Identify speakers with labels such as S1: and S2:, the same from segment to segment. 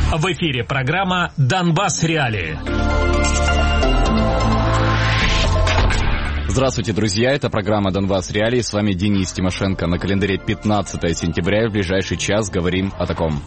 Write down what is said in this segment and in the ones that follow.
S1: В эфире программа «Донбасс Реалии».
S2: Здравствуйте, друзья, это программа «Донбасс Реалии». С вами Денис Тимошенко. На календаре 15 сентября, и в ближайший час говорим о таком.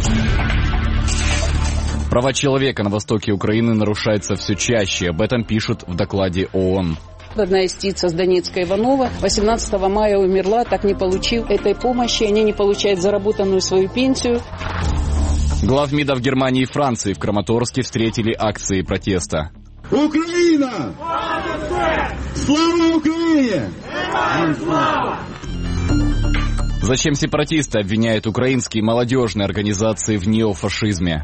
S2: Права человека на востоке Украины нарушаются все чаще. Об этом пишут в докладе ООН.
S3: Одна истица с Донецка, Иванова, 18 мая умерла, так не получив этой помощи. Они не получают заработанную свою пенсию.
S2: Главмидов Германии и Франции в Краматорске встретили акции протеста.
S4: Украина! Слава Украине!
S2: Зачем сепаратисты обвиняют украинские молодежные организации в неофашизме?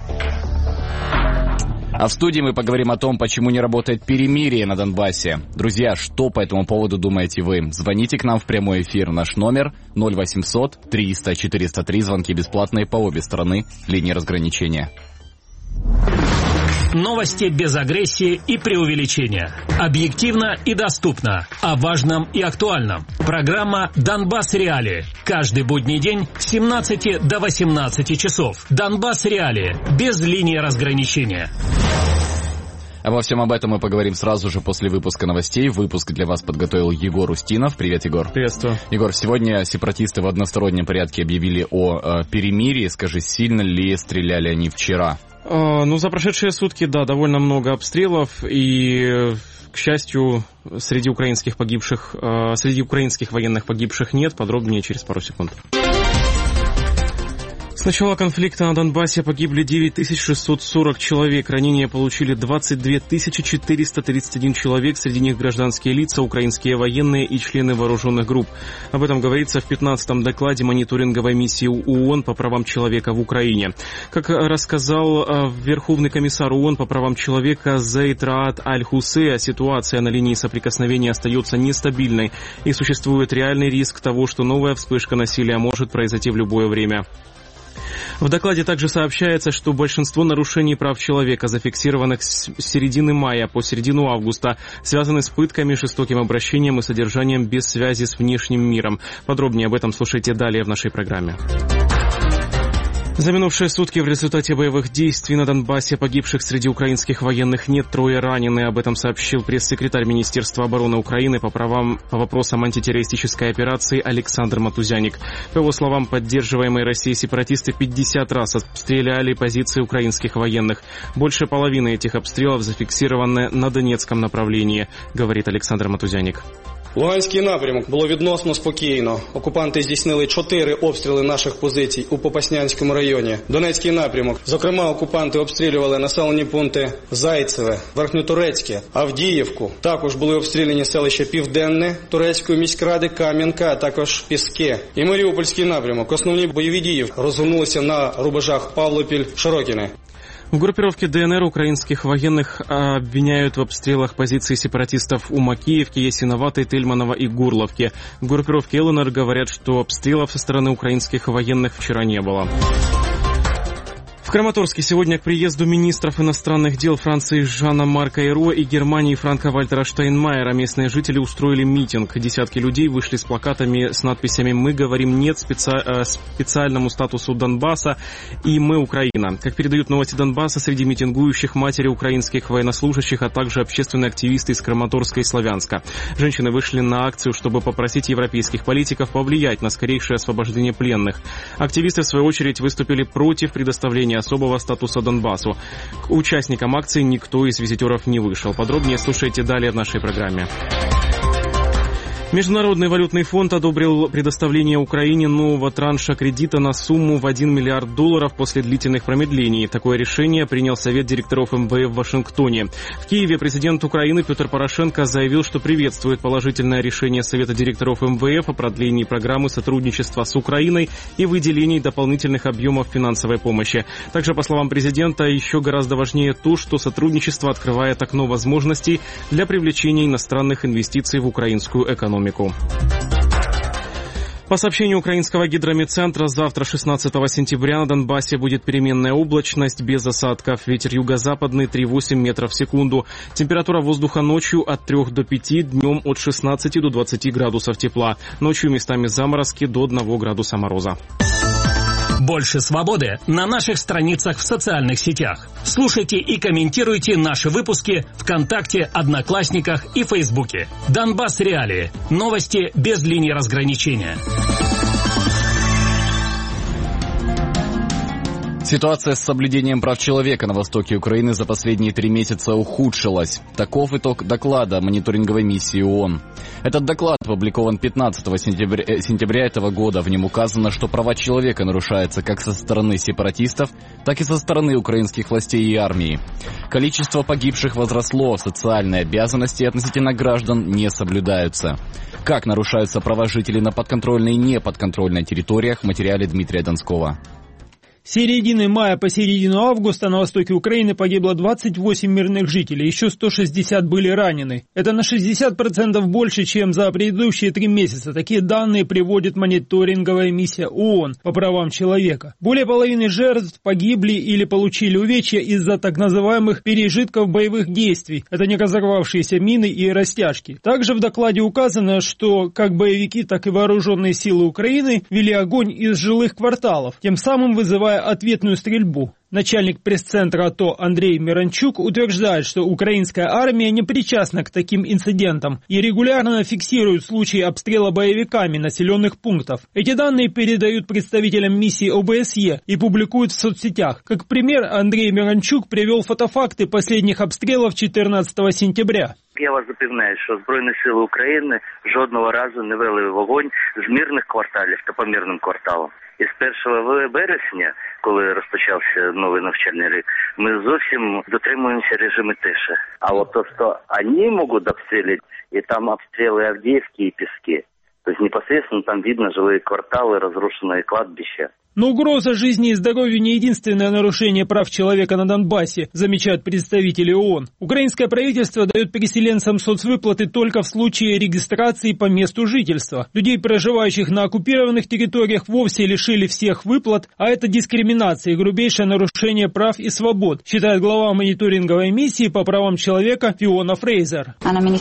S2: А в студии мы поговорим о том, почему не работает перемирие на Донбассе. Друзья, что по этому поводу думаете вы? Звоните к нам в прямой эфир. Наш номер 0800 300 403. Звонки бесплатные по обе стороны линии разграничения.
S1: Новости без агрессии и преувеличения. Объективно и доступно. О важном и актуальном. Программа «Донбасс Реалии». Каждый будний день с 17 до 18 часов. «Донбасс Реалии». Без линии разграничения.
S2: Обо всем об этом мы поговорим сразу же после выпуска новостей. Выпуск для вас подготовил Егор Устинов. Привет, Егор.
S5: Приветствую.
S2: Егор, сегодня сепаратисты в одностороннем порядке объявили о перемирии. Скажи, сильно ли стреляли они вчера?
S5: За прошедшие сутки, да, довольно много обстрелов, и, к счастью, среди украинских военных погибших нет. Подробнее через пару секунд. С начала конфликта на Донбассе погибли 9640 человек, ранения получили 22 431 человек, среди них гражданские лица, украинские военные и члены вооруженных групп. Об этом говорится в 15-м докладе мониторинговой миссии ООН по правам человека в Украине. Как рассказал Верховный комиссар ООН по правам человека Зейд Раад Аль-Хусейн, ситуация на линии соприкосновения остается нестабильной и существует реальный риск того, что новая вспышка насилия может произойти в любое время. В докладе также сообщается, что большинство нарушений прав человека, зафиксированных с середины мая по середину августа, связаны с пытками, жестоким обращением и содержанием без связи с внешним миром. Подробнее об этом слушайте далее в нашей программе. За минувшие сутки в результате боевых действий на Донбассе погибших среди украинских военных нет, 3 ранены. Об этом сообщил пресс-секретарь Министерства обороны Украины по вопросам антитеррористической операции Александр Матузяник. По его словам, поддерживаемые Россией сепаратисты 50 раз обстреляли позиции украинских военных. Больше половины этих обстрелов зафиксированы на Донецком направлении, говорит Александр Матузяник.
S6: Луганський напрямок було відносно спокійно. Окупанти здійснили 4 обстріли наших позицій у Попаснянському районі. Донецький напрямок. Зокрема, окупанти обстрілювали населені пункти Зайцеве, Верхньотурецьке, Авдіївку. Також були обстріляні селища Південне Турецької міськради, Кам'янка, а також Піски. І Маріупольський напрямок. Основні бойові дії розгорнулися на рубежах Павлопіль-Широкіне.
S5: В группировке ДНР украинских военных обвиняют в обстрелах позиций сепаратистов у Макеевки, Ясиноватой, Тельманова и Горловки. В группировке ЛНР говорят, что обстрелов со стороны украинских военных вчера не было. В Краматорске сегодня к приезду министров иностранных дел Франции Жана-Марка Айро и Германии Франка-Вальтера Штайнмайера местные жители устроили митинг. Десятки людей вышли с плакатами с надписями «Мы говорим нет специальному статусу Донбасса» и «Мы Украина». Как передают новости Донбасса, среди митингующих матери украинских военнослужащих, а также общественные активисты из Краматорска и Славянска. Женщины вышли на акцию, чтобы попросить европейских политиков повлиять на скорейшее освобождение пленных. Активисты, в свою очередь, выступили против предоставления особого статуса Донбассу. К участникам акции никто из визитеров не вышел. Подробнее слушайте далее в нашей программе. Международный валютный фонд одобрил предоставление Украине нового транша кредита на сумму в $1 миллиард после длительных промедлений. Такое решение принял Совет директоров МВФ в Вашингтоне. В Киеве президент Украины Петр Порошенко заявил, что приветствует положительное решение Совета директоров МВФ о продлении программы сотрудничества с Украиной и выделении дополнительных объемов финансовой помощи. Также, по словам президента, еще гораздо важнее то, что сотрудничество открывает окно возможностей для привлечения иностранных инвестиций в украинскую экономику. По сообщению украинского гидрометцентра, завтра, 16 сентября, на Донбассе будет переменная облачность без осадков. Ветер юго-западный 3,8 метров в секунду. Температура воздуха ночью от 3 до 5, днем от 16 до 20 градусов тепла. Ночью местами заморозки до 1 градуса мороза.
S1: Больше свободы на наших страницах в социальных сетях. Слушайте и комментируйте наши выпуски ВКонтакте, Одноклассниках и Фейсбуке. Донбасс Реалии. Новости без линии разграничения.
S2: Ситуация с соблюдением прав человека на востоке Украины за последние 3 месяца ухудшилась. Таков итог доклада мониторинговой миссии ООН. Этот доклад опубликован 15 сентября этого года. В нем указано, что права человека нарушаются как со стороны сепаратистов, так и со стороны украинских властей и армии. Количество погибших возросло, социальные обязанности относительно граждан не соблюдаются. Как нарушаются права жителей на подконтрольной и неподконтрольной территориях, в материале Дмитрия Донского.
S7: С середины мая по середину августа на востоке Украины погибло 28 мирных жителей, еще 160 были ранены. Это на 60% больше, чем за предыдущие 3 месяца. Такие данные приводит мониторинговая миссия ООН по правам человека. Более половины жертв погибли или получили увечья из-за так называемых пережитков боевых действий. Это не разорвавшиеся мины и растяжки. Также в докладе указано, что как боевики, так и вооруженные силы Украины вели огонь из жилых кварталов, тем самым вызывая ответную стрельбу. Начальник пресс-центра АТО Андрей Миранчук утверждает, что украинская армия не причастна к таким инцидентам и регулярно фиксирует случаи обстрела боевиками населенных пунктов. Эти данные передают представителям миссии ОБСЕ и публикуют в соцсетях. Как пример, Андрей Миранчук привел фотофакты последних обстрелов 14 сентября.
S8: Я вас запевняю, що Збройні сили України жодного разу не вели вогонь з мирних кварталів та по мирним кварталам. І з 1 березня, коли розпочався новий навчальний рік, ми зовсім дотримуємося режиму тиші. А от то, що вони можуть обстрілити, і там обстріли Авдіївки і Піски, тобто непосредственно там видно жилые кварталы, разрушенные кладбища.
S7: Но угроза жизни и здоровью не единственное нарушение прав человека на Донбассе, замечают представители ООН. Украинское правительство дает переселенцам соцвыплаты только в случае регистрации по месту жительства. Людей, проживающих на оккупированных территориях, вовсе лишили всех выплат, а это дискриминация и грубейшее нарушение прав и свобод, считает глава мониторинговой миссии по правам человека Фиона Фрейзер.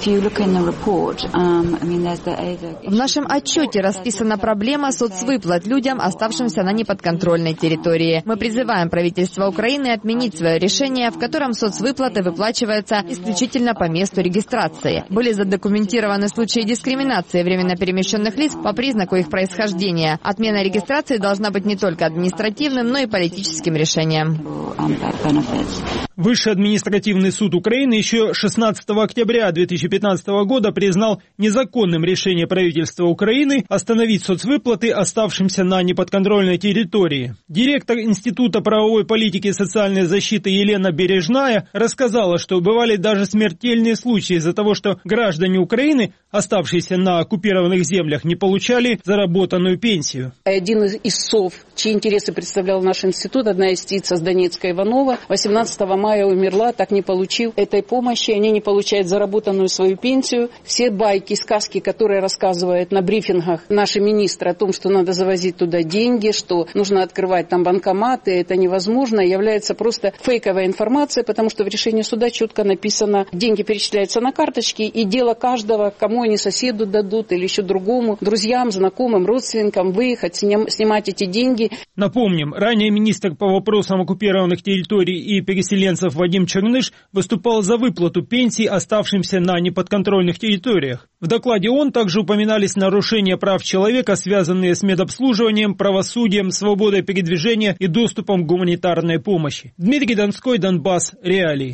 S9: В нашем отчете расписана проблема соцвыплат людям, оставшимся на неподконтрольной территории. Мы призываем правительство Украины отменить свое решение, в котором соцвыплаты выплачиваются исключительно по месту регистрации. Были задокументированы случаи дискриминации временно перемещенных лиц по признаку их происхождения. Отмена регистрации должна быть не только административным, но и политическим решением.
S7: Высший административный суд Украины еще 16 октября 2015 года признал незаконным решение правительства Украины остановить соцвыплаты оставшимся на неподконтрольной территории. Директор Института правовой политики и социальной защиты Елена Бережная рассказала, что бывали даже смертельные случаи из-за того, что граждане Украины, оставшиеся на оккупированных землях, не получали заработанную пенсию.
S3: Один из истцов, чьи интересы представлял наш институт, одна истица с Донецка Иванова, 18 мая умерла, так не получив этой помощи. Они не получают заработанную свою пенсию. Все байки, сказки, которые рассказывают на брифингах наши министры о том, что надо завозить туда деньги, что нужно открывать там банкоматы, это невозможно, является просто фейковая информация, потому что в решении суда четко написано, деньги перечисляются на карточки, и дело каждого, кому они соседу дадут или еще другому, друзьям, знакомым, родственникам, выехать, снимать эти деньги.
S7: Напомним, ранее министр по вопросам оккупированных территорий и переселенцев Вадим Черныш выступал за выплату пенсий оставшимся на неподконтрольных территориях. В докладе ООН также упоминались нарушения прав человека, связанные с медобслуживанием, правосудием, свободой передвижения и доступом к гуманитарной помощи. Дмитрий Донской, Донбасс, Реалии.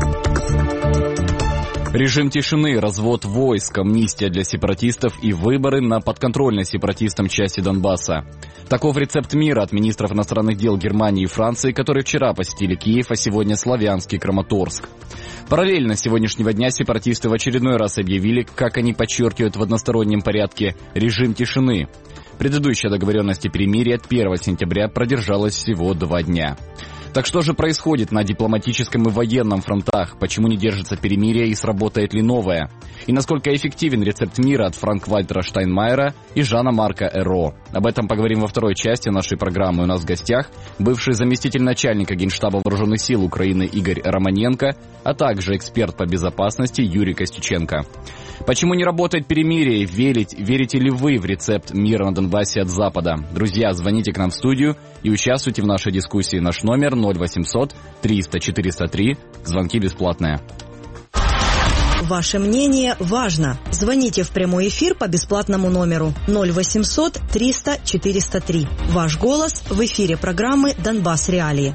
S2: Режим тишины, развод войск, амнистия для сепаратистов и выборы на подконтрольной сепаратистам части Донбасса. Таков рецепт мира от министров иностранных дел Германии и Франции, которые вчера посетили Киев, а сегодня Славянск и Краматорск. Параллельно с сегодняшнего дня сепаратисты в очередной раз объявили, как они подчеркивают в одностороннем порядке, режим тишины. Предыдущая договоренность о перемирии от 1 сентября продержалась всего 2 дня. Так что же происходит на дипломатическом и военном фронтах? Почему не держится перемирие и сработает ли новое? И насколько эффективен рецепт мира от Франк-Вальтера Штайнмайера и Жана-Марка Эро? Об этом поговорим во второй части нашей программы. У нас в гостях бывший заместитель начальника Генштаба Вооруженных сил Украины Игорь Романенко, а также эксперт по безопасности Юрий Костюченко. Почему не работает перемирие? Верите ли вы в рецепт мира на Донбассе от Запада? Друзья, звоните к нам в студию и участвуйте в нашей дискуссии. Наш номер 0800 300 403. Звонки бесплатные.
S10: Ваше мнение важно. Звоните в прямой эфир по бесплатному номеру 0800 300 403. Ваш голос в эфире программы «Донбасс. Реалии».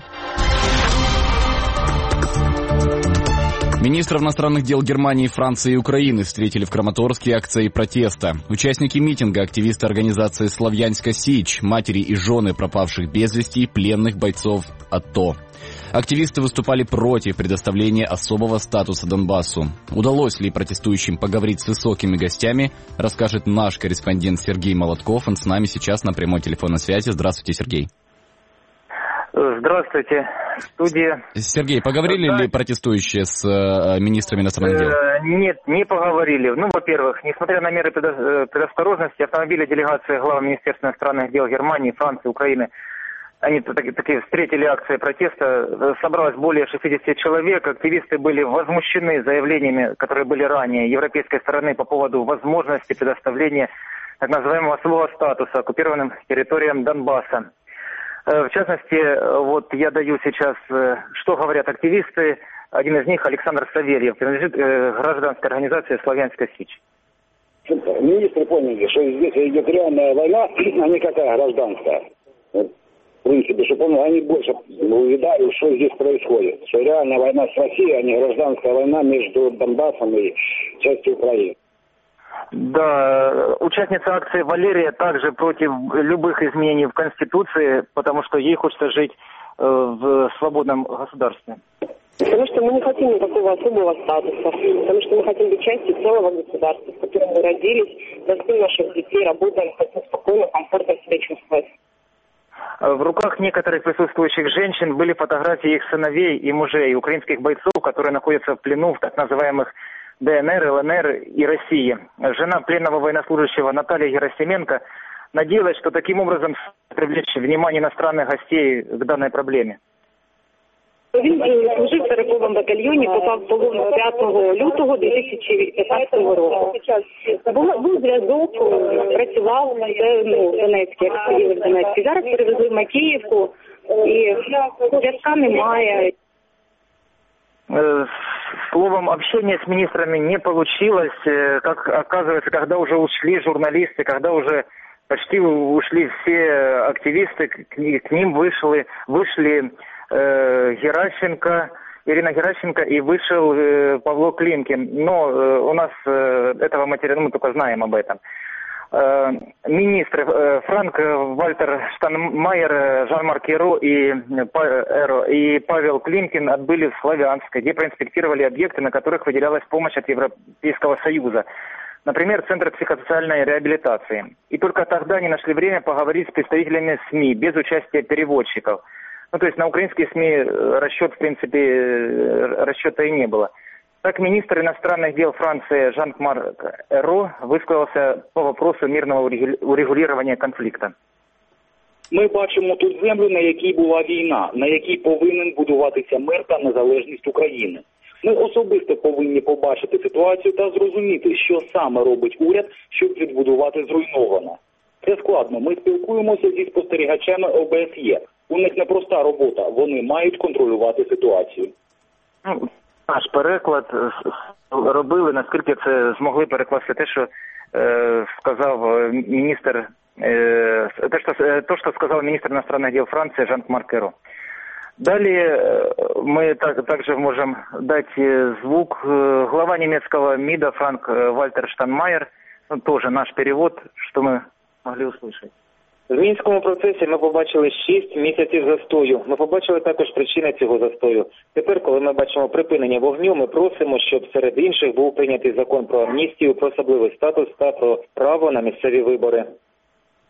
S2: Министров иностранных дел Германии, Франции и Украины встретили в Краматорске акции протеста. Участники митинга, активисты организации «Славянска Сич», матери и жены пропавших без вести, пленных бойцов АТО. Активисты выступали против предоставления особого статуса Донбассу. Удалось ли протестующим поговорить с высокими гостями, расскажет наш корреспондент Сергей Молотков. Он с нами сейчас на прямой телефонной связи. Здравствуйте, Сергей.
S11: Здравствуйте, студия.
S2: Сергей, поговорили ли протестующие с министрами иностранных дел?
S11: Нет, не поговорили. Во-первых, несмотря на меры предосторожности, автомобили делегации глав Министерства иностранных дел Германии, Франции, Украины, они таки встретили акции протеста. Собралось более 60 человек. Активисты были возмущены заявлениями, которые были ранее европейской стороны по поводу возможности предоставления так называемого особого статуса оккупированным территориям Донбасса. В частности, вот я даю сейчас, что говорят активисты. Один из них, Александр Савельев, принадлежит гражданской организации «Славянска Сич».
S12: Министры поняли, что здесь идет реальная война, а не какая гражданская. В принципе, чтобы они больше увидали, что здесь происходит. Что реальная война с Россией, а не гражданская война между Донбассом и частью Украины.
S11: Да, участница акции Валерия также против любых изменений в Конституции, потому что ей хочется жить в свободном государстве.
S13: Потому что мы не хотим никакого особого статуса, потому что мы хотим быть частью целого государства, в котором мы родились, растим наших детей, работаем, хотим спокойно, комфортно себя чувствовать.
S11: В руках некоторых присутствующих женщин были фотографии их сыновей и мужей, украинских бойцов, которые находятся в плену в так называемых ДНР, ЛНР и России. Жена пленного военнослужащего Наталья Герасименко надеялась, что таким образом привлечь внимание иностранных гостей к данной проблеме.
S13: Він служив в 40-му батальйоні, попав в полон 5 лютого 2015 року. Був зв'язок, працював в Донецькій, як в Донецькій. Зараз перевезли в Макіївку і зв'язка немає.
S11: Словом, общение с министрами не получилось. Как оказывается, когда уже ушли журналисты, когда уже почти ушли все активисты, к ним вышли Ирина Геращенко и вышел Павло Климкин. Но у нас этого материала, мы только знаем об этом. Министры Франк-Вальтер Штайнмайер, Жан-Марк Эро и Павел Климкин отбыли в Славянск, где проинспектировали объекты, на которых выделялась помощь от Европейского Союза. Например, Центр психосоциальной реабилитации. И только тогда они нашли время поговорить с представителями СМИ, без участия переводчиков. То есть на украинские СМИ расчета и не было. Так, министр иностранных дел Франции Жан-Марк Эро высказался по вопросу мирного урегулирования конфликта.
S14: Ми бачимо тут землю, на якій була війна, на якій повинен будуватися мир та незалежність України. Ми особисто повинні побачити ситуацію та зрозуміти, що саме робить уряд, щоб відбудувати зруйноване. Це складно. Ми спілкуємося зі спостерігачами ОБСЄ. У них непроста робота. Вони мають контролювати ситуацію.
S11: Наш переклад робили, наскільки це змогли перекласти те, що сказав міністр, то, що сказав міністр иностранных дел Франции Жан-Марк Эро. Далее мы также можем дать звук. Глава немецкого МИДа Франк-Вальтер Штайнмайер, тоже наш перевод, что мы могли услышать.
S15: В Мінському процесі ми побачили 6 місяців застою. Ми побачили також причини цього застою. Тепер, коли ми бачимо припинення вогню, ми просимо, щоб серед інших був прийнятий закон про амністію, про особливий статус та про право на місцеві вибори.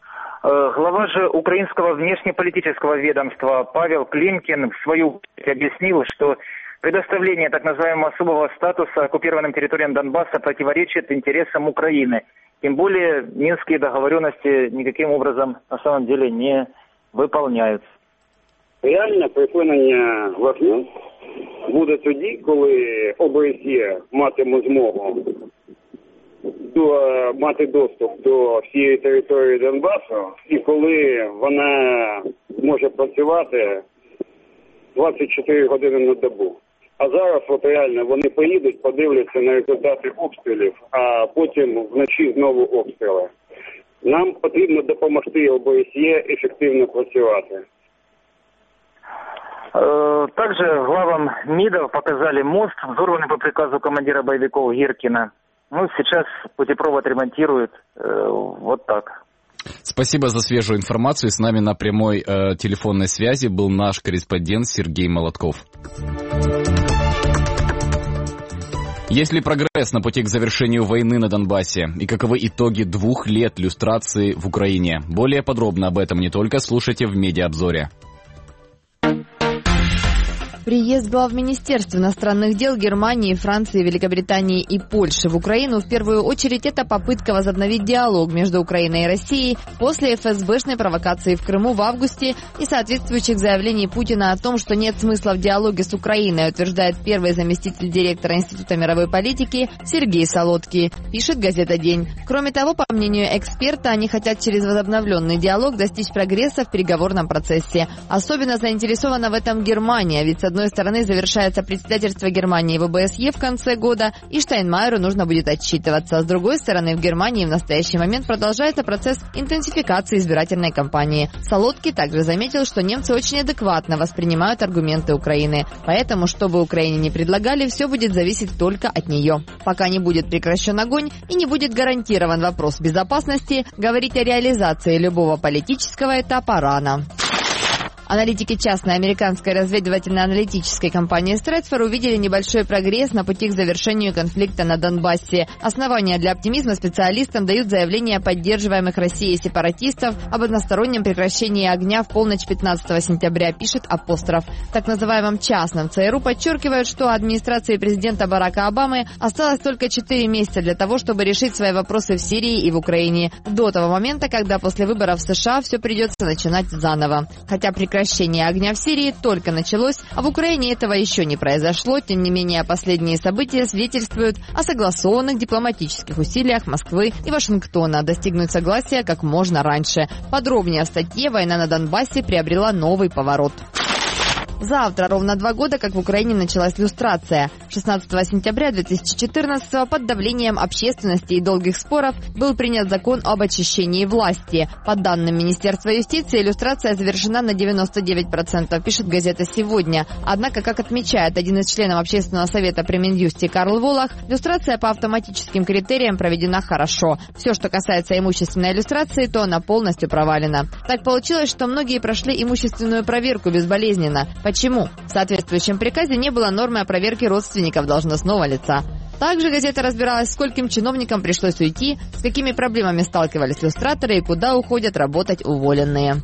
S11: Глава же украинского внешнеполитического ведомства Павел Климкин в свою очередь объяснил, что предоставление так называемого особого статуса оккупированным территориям Донбасса противоречит интересам Украины. Тем более минские договоренности никаким образом на самом деле не выполняются.
S12: Реальне припинення вогню буде тоді, коли ОБСЄ матиме змогу мати доступ до всієї території Донбасу, і коли вона може працювати 24 години на добу. А зараз от реально вони поїдуть, подивляться на результати обстрілів, а потім вночі знову обстріли. Нам потрібно допомогти ОБСЄ ефективно працювати.
S11: Также главам МИДов показали мост, взорванный по приказу командира боевиков Гиркина. Ну, сейчас путепровод ремонтируют. Вот так.
S2: Спасибо за свежую информацию. С нами на прямой телефонной связи был наш корреспондент Сергей Молотков. Есть ли прогресс на пути к завершению войны на Донбассе? И каковы итоги 2 лет люстрации в Украине? Более подробно об этом не только слушайте в медиаобзоре.
S9: Приезд глав Министерств иностранных дел Германии, Франции, Великобритании и Польши в Украину в первую очередь это попытка возобновить диалог между Украиной и Россией после ФСБшной провокации в Крыму в августе и соответствующих заявлений Путина о том, что нет смысла в диалоге с Украиной, утверждает первый заместитель директора Института мировой политики Сергей Солодкий, пишет газета «День». Кроме того, по мнению эксперта, они хотят через возобновленный диалог достичь прогресса в переговорном процессе. Особенно заинтересована в этом Германия, ведь с одной стороны завершается председательство Германии в ОБСЕ в конце года, и Штайнмайеру нужно будет отчитываться. С другой стороны, в Германии в настоящий момент продолжается процесс интенсификации избирательной кампании. Солодкий также заметил, что немцы очень адекватно воспринимают аргументы Украины. Поэтому, что бы Украине ни предлагали, все будет зависеть только от нее. Пока не будет прекращен огонь и не будет гарантирован вопрос безопасности, говорить о реализации любого политического этапа рано. Аналитики частной американской разведывательно-аналитической компании Stratfor увидели небольшой прогресс на пути к завершению конфликта на Донбассе. Основания для оптимизма специалистам дают заявления поддерживаемых Россией сепаратистов об одностороннем прекращении огня в полночь 15 сентября, пишет Апостроф. В так называемом частном ЦРУ подчеркивают, что администрации президента Барака Обамы осталось только 4 месяца для того, чтобы решить свои вопросы в Сирии и в Украине. До того момента, когда после выборов в США все придется начинать заново. Хотя прекращение огня в Сирии только началось, а в Украине этого еще не произошло. Тем не менее, последние события свидетельствуют о согласованных дипломатических усилиях Москвы и Вашингтона достигнуть согласия как можно раньше. Подробнее в статье «Война на Донбассе приобрела новый поворот». Завтра ровно 2 года, как в Украине началась люстрация. 16 сентября 2014 под давлением общественности и долгих споров был принят закон об очищении власти. По данным Министерства юстиции, люстрация завершена на 99%, пишет газета «Сегодня». Однако, как отмечает один из членов Общественного совета при Минюсте Карл Волах, люстрация по автоматическим критериям проведена хорошо. Все, что касается имущественной люстрации, то она полностью провалена. Так получилось, что многие прошли имущественную проверку безболезненно. Почему? В соответствующем приказе не было нормы о проверке родственников должностного лица. Также газета разбиралась, скольким чиновникам пришлось уйти, с какими проблемами сталкивались люстраторы и куда уходят работать уволенные.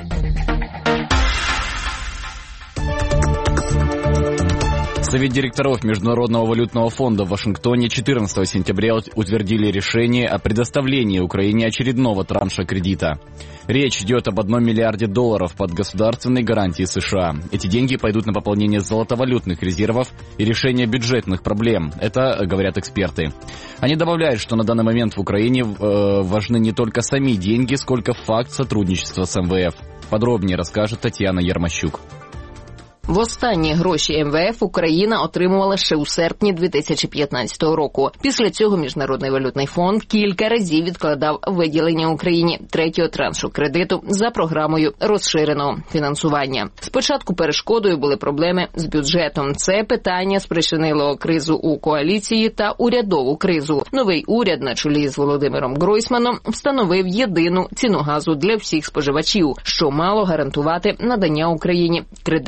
S2: Совет директоров Международного валютного фонда в Вашингтоне 14 сентября утвердили решение о предоставлении Украине очередного транша кредита. Речь идет об $1 миллиарде под государственной гарантией США. Эти деньги пойдут на пополнение золотовалютных резервов и решение бюджетных проблем. Это говорят эксперты. Они добавляют, что на данный момент в Украине важны не только сами деньги, сколько факт сотрудничества с МВФ. Подробнее расскажет Татьяна Ярмощук.
S16: Востаннє гроші МВФ Україна отримувала ще у серпні 2015 року. Після цього Міжнародний валютний фонд кілька разів відкладав виділення Україні третього траншу кредиту за програмою розширеного фінансування. Спочатку перешкодою були проблеми з бюджетом. Це питання спричинило кризу у коаліції та урядову кризу. Новий уряд на чолі з Володимиром Гройсманом встановив єдину ціну газу для всіх споживачів, що мало гарантувати надання Україні кредиту.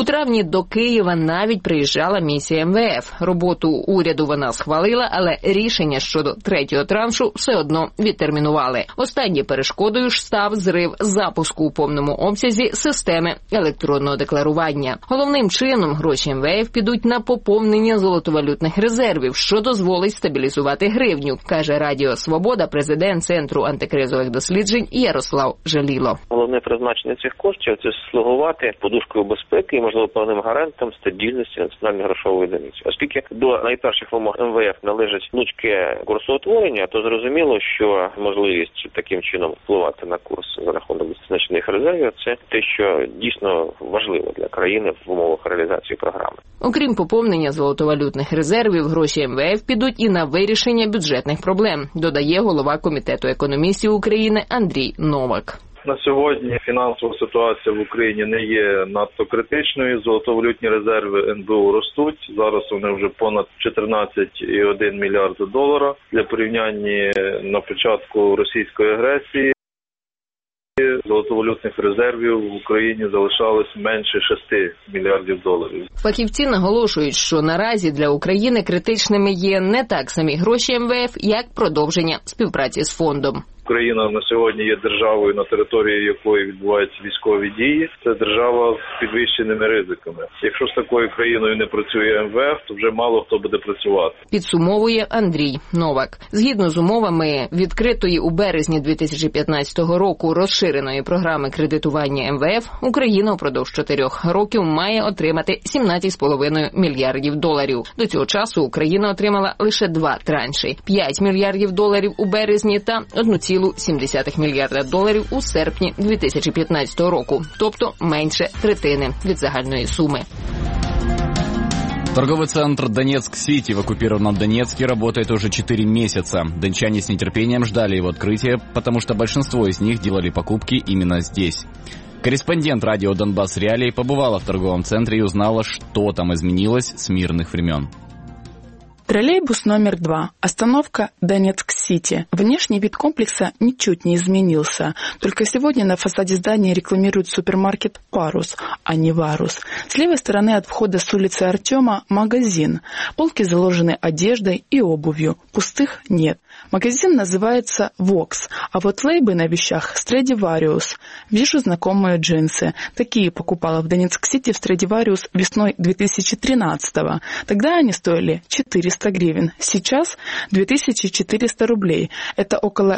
S16: У травні до Києва навіть приїжджала місія МВФ. Роботу уряду вона схвалила, але рішення щодо третього траншу все одно відтермінували. Останньою перешкодою ж став зрив запуску у повному обсязі системи електронного декларування. Головним чином гроші МВФ підуть на поповнення золотовалютних резервів, що дозволить стабілізувати гривню, каже Радіо Свобода президент Центру антикризових досліджень Ярослав Жаліло.
S17: Головне призначення цих коштів – це слугувати подушкою безпеки і, можливо, певним гарантом стабільності національної грошової одиниці. Оскільки до найперших вимог МВФ належить гнучке курсоутворення, то зрозуміло, що можливість таким чином впливати на курс за рахунок значних резервів – це те, що дійсно важливо для країни в умовах реалізації програми.
S16: Окрім поповнення золотовалютних резервів, гроші МВФ підуть і на вирішення бюджетних проблем, додає голова Комітету економістів України Андрій Новак.
S18: На сьогодні фінансова ситуація в Україні не є надто критичною. Золотовалютні резерви НБУ ростуть. Зараз вони вже понад 14,1 мільярда доларів. Для порівняння на початку російської агресії золотовалютних резервів в Україні залишалось менше 6 мільярдів доларів.
S16: Фахівці наголошують, що наразі для України критичними є не так самі гроші МВФ, як продовження співпраці з фондом.
S18: Україна на сьогодні є державою, на території якої відбуваються військові дії. Це держава з підвищеними ризиками. Якщо з такою країною не працює МВФ, то вже мало хто буде працювати.
S16: Підсумовує Андрій Новак. Згідно з умовами відкритої у березні 2015 року розширеної програми кредитування МВФ, Україна упродовж 4 років має отримати 17,5 мільярдів доларів. До цього часу Україна отримала лише 2 транші – 5 мільярдів доларів у березні та 1,7 мільярда доларів у серпні 2015 року, тобто менше третини від загальної суми.
S2: Торговый центр «Донецк-Сити» в оккупированном Донецке работает уже 4 месяца. Дончане с нетерпением ждали его открытия, потому что большинство из них делали покупки именно здесь. Корреспондент радио «Донбасс Реалии» побывала в торговом центре и узнала, что там изменилось с мирных времен.
S19: Троллейбус номер 2. Остановка Донецк-Сити. Внешний вид комплекса ничуть не изменился. Только сегодня на фасаде здания рекламируют супермаркет «Парус», а не «Варус». С левой стороны от входа с улицы Артема магазин. Полки заложены одеждой и обувью. Пустых нет. Магазин называется «Вокс», а вот лейбы на вещах «Страдивариус». Вижу знакомые джинсы. Такие покупала в Донецк-Сити в «Страдивариус» весной 2013-го. Тогда они стоили 400 гривен. Сейчас 2400 рублей. Это около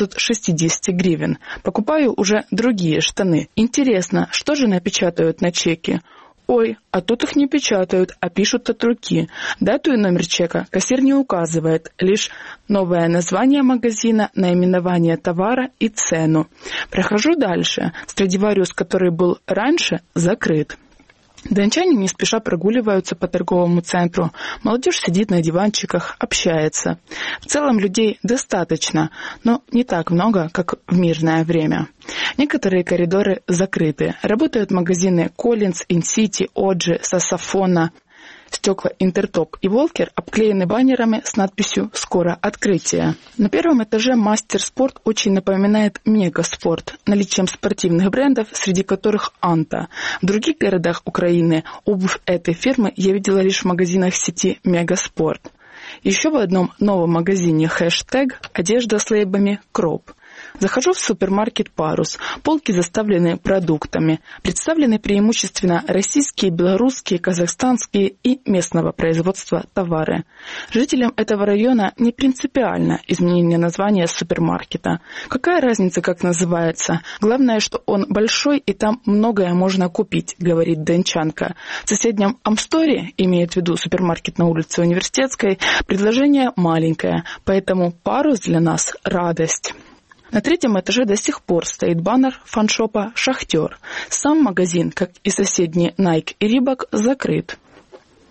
S19: 960 гривен. Покупаю уже другие штаны. Интересно, что же напечатают на чеке? Ой, а тут их не печатают, а пишут от руки. Дату и номер чека кассир не указывает, лишь новое название магазина, наименование товара и цену. Прохожу дальше. Страдивариус, который был раньше, закрыт. Дончане не спеша прогуливаются по торговому центру. Молодежь сидит на диванчиках, общается. В целом людей достаточно, но не так много, как в мирное время. Некоторые коридоры закрыты. Работают магазины Коллинз, Инсити, Оджи, Сасафона. Стекла Интертоп и Волкер обклеены баннерами с надписью «Скоро открытие». На первом этаже Мастер Спорт очень напоминает Мегаспорт наличием спортивных брендов, среди которых Анта. В других городах Украины обувь этой фирмы я видела лишь в магазинах сети Мегаспорт. Еще в одном новом магазине хэштег «Одежда с лейбами Кроп». Захожу в супермаркет «Парус». Полки заставлены продуктами. Представлены преимущественно российские, белорусские, казахстанские и местного производства товары. Жителям этого района не принципиально изменение названия супермаркета. Какая разница, как называется? Главное, что он большой и там многое можно купить, говорит дончанка. В соседнем Амсторе, имеет в виду супермаркет на улице Университетской, предложение маленькое, поэтому «Парус» для нас радость. На третьем этаже до сих пор стоит баннер фаншопа «Шахтер». Сам магазин, как и соседние Nike и Reebok, закрыт.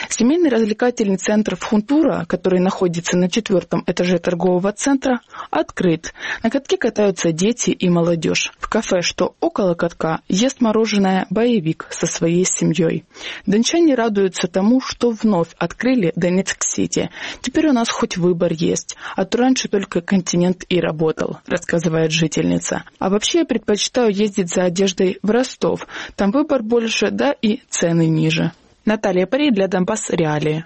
S19: Семейный развлекательный центр «Фунтура», который находится на 4-м этаже торгового центра, открыт. На катке катаются дети и молодежь. В кафе, что около катка, ест мороженое «Боевик» со своей семьей. Дончане радуются тому, что вновь открыли Донецк-Сити. Теперь у нас хоть выбор есть, а то раньше только «Континент» и работал, рассказывает жительница. А вообще я предпочитаю ездить за одеждой в Ростов. Там выбор больше, да и цены ниже. Наталья Парей для Донбасс Реалии.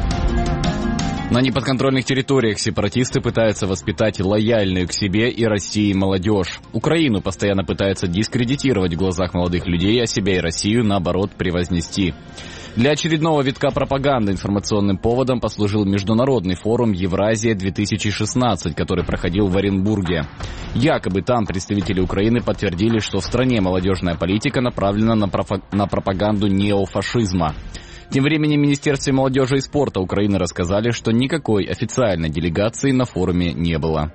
S2: На неподконтрольных территориях сепаратисты пытаются воспитать лояльную к себе и России молодежь. Украину постоянно пытаются дискредитировать в глазах молодых людей, а себя и Россию, наоборот, превознести. Для очередного витка пропаганды информационным поводом послужил международный форум «Евразия-2016», который проходил в Оренбурге. Якобы там представители Украины подтвердили, что в стране молодежная политика направлена на пропаганду неофашизма. Тем временем в Министерстве молодежи и спорта Украины рассказали, что никакой официальной делегации на форуме не было.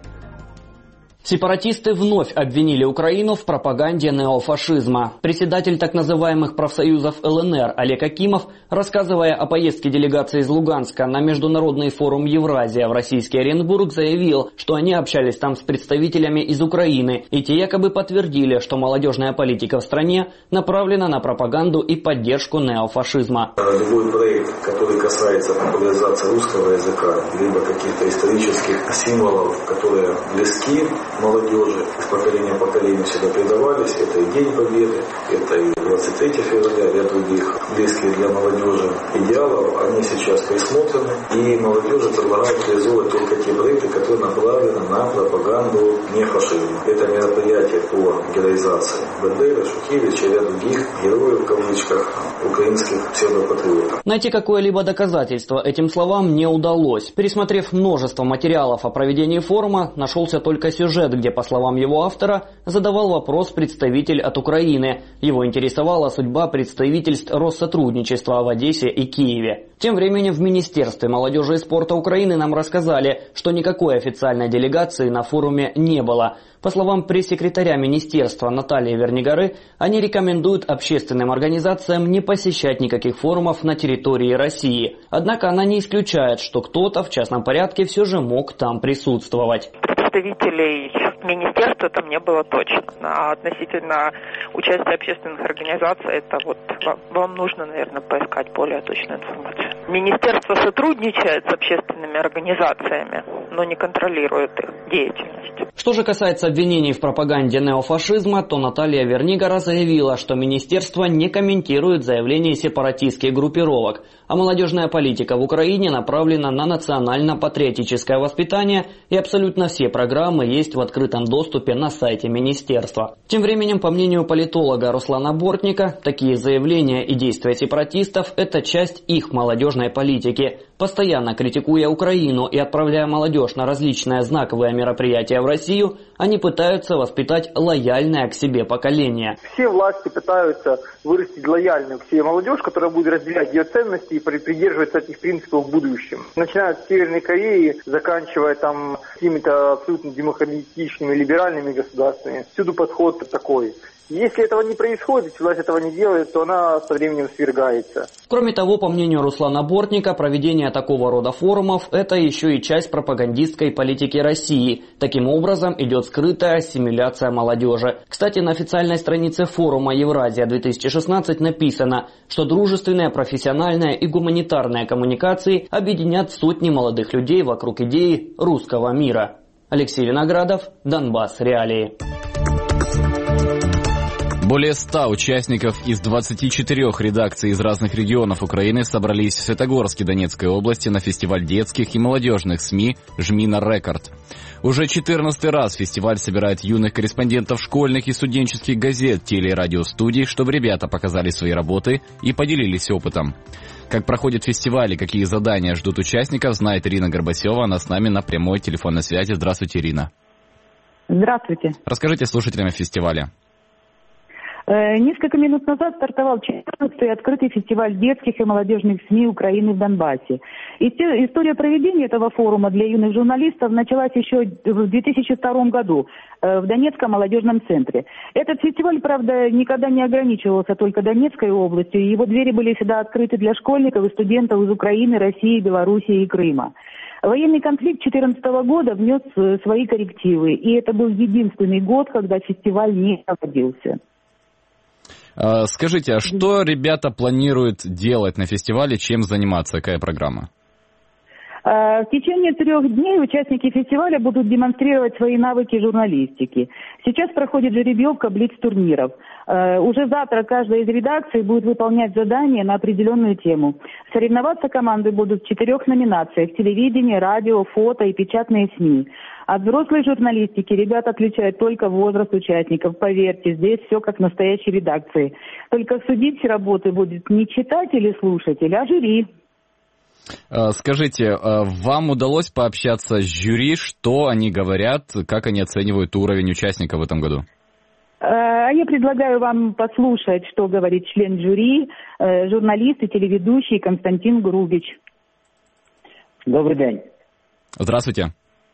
S20: Сепаратисты вновь обвинили Украину в пропаганде неофашизма. Председатель так называемых профсоюзов ЛНР Олег Акимов, рассказывая о поездке делегации из Луганска на международный форум «Евразия» в российский Оренбург, заявил, что они общались там с представителями из Украины, и те якобы подтвердили, что молодежная политика в стране направлена на пропаганду и поддержку неофашизма.
S21: Любой проект, который касается популяризации русского языка, либо каких-то исторических символов, которые близки молодежи, из поколения в поколение всегда передавались. Это и День Победы, это и 23 февраля, ряд других близких для молодежи идеалов. Они сейчас пересмотрены, и молодежи предлагают реализовывать только те проекты, которые направлены на пропаганду нефашизма. Это мероприятие по героизации Бандеры, Шухевича и ряд других героев, в кавычках, украинских псевдопатриотов.
S20: Найти какое-либо доказательство этим словам не удалось. Пересмотрев множество материалов о проведении форума, нашелся только сюжет, где, по словам его автора, задавал вопрос представитель от Украины. Его интересовала судьба представительств Россотрудничества в Одессе и Киеве. Тем временем в Министерстве молодежи и спорта Украины нам рассказали, что никакой официальной делегации на форуме не было. По словам пресс-секретаря министерства Натальи Вернигары, они рекомендуют общественным организациям не посещать никаких форумов на территории России. Однако она не исключает, что кто-то в частном порядке все же мог там присутствовать.
S22: Представителей министерства там не было точно. А относительно участия общественных организаций, это вот вам нужно, наверное, поискать более точную информацию. Министерство сотрудничает с общественными организациями, но не контролирует их деятельность.
S20: Что же касается обвинений в пропаганде неофашизма, то Наталья Вернигара заявила, что министерство не комментирует заявления сепаратистских группировок, а молодежная политика в Украине направлена на национально-патриотическое воспитание, и абсолютно все программы есть в открытом доступе на сайте министерства. Тем временем, по мнению политолога Руслана Бортника, такие заявления и действия сепаратистов – это часть их молодежной политики. Постоянно критикуя Украину и отправляя молодежь на различные знаковые мероприятия в Россию, они пытаются воспитать лояльное к себе поколение.
S23: Все власти пытаются вырастить лояльную к себе молодежь, которая будет разделять ее ценности и придерживаться этих принципов в будущем. Начиная с Северной Кореи, заканчивая там какими-то абсолютно демократичными, либеральными государствами. Всюду подход такой. Если этого не происходит, если власть этого не делает, то она со временем свергается.
S20: Кроме того, по мнению Руслана Бортника, проведение такого рода форумов – это еще и часть пропагандистской политики России. Таким образом, идет скрытая ассимиляция молодежи. Кстати, на официальной странице форума «Евразия-2016» написано, что дружественные, профессиональные и гуманитарные коммуникации объединят сотни молодых людей вокруг идеи русского мира. Алексей Виноградов, Донбасс Реалии.
S2: Более 100 участников из 24 редакций из разных регионов Украины собрались в Светогорске Донецкой области на фестиваль детских и молодежных СМИ «Жмина Рекорд». Уже 14-й раз фестиваль собирает юных корреспондентов школьных и студенческих газет, теле- и радиостудий, чтобы ребята показали свои работы и поделились опытом. Как проходит фестиваль и какие задания ждут участников, знает Ирина Горбасева. Она с нами на прямой телефонной связи. Здравствуйте, Ирина.
S24: Здравствуйте.
S2: Расскажите слушателям о фестивале.
S4: Несколько минут назад стартовал 14-й открытый фестиваль детских и молодежных СМИ Украины в Донбассе. История проведения этого форума для юных журналистов началась еще в 2002 году в Донецком молодежном центре. Этот фестиваль, правда, никогда не ограничивался только Донецкой областью, и его двери были всегда открыты для школьников и студентов из Украины, России, Белоруссии и Крыма. Военный конфликт 2014 года внес свои коррективы, и это был единственный год, когда фестиваль не проводился.
S2: Скажите, а что ребята планируют делать на фестивале, чем заниматься, какая программа?
S4: В течение 3 дней участники фестиваля будут демонстрировать свои навыки журналистики. Сейчас проходит жеребьевка блиц-турниров. Уже завтра каждая из редакций будет выполнять задания на определенную тему. Соревноваться команды будут в 4 номинациях: телевидение, радио, фото и печатные СМИ. От взрослой журналистики ребят отличает только возраст участников. Поверьте, здесь все как в настоящей редакции. Только судить работы будет не читатель и слушатель, а жюри.
S2: Скажите, вам удалось пообщаться с жюри? Что они говорят, как они оценивают уровень участников в этом году?
S4: Я предлагаю вам послушать, что говорит член жюри, журналист и телеведущий Константин Грубич.
S5: Добрий день.
S2: Здравствуйте.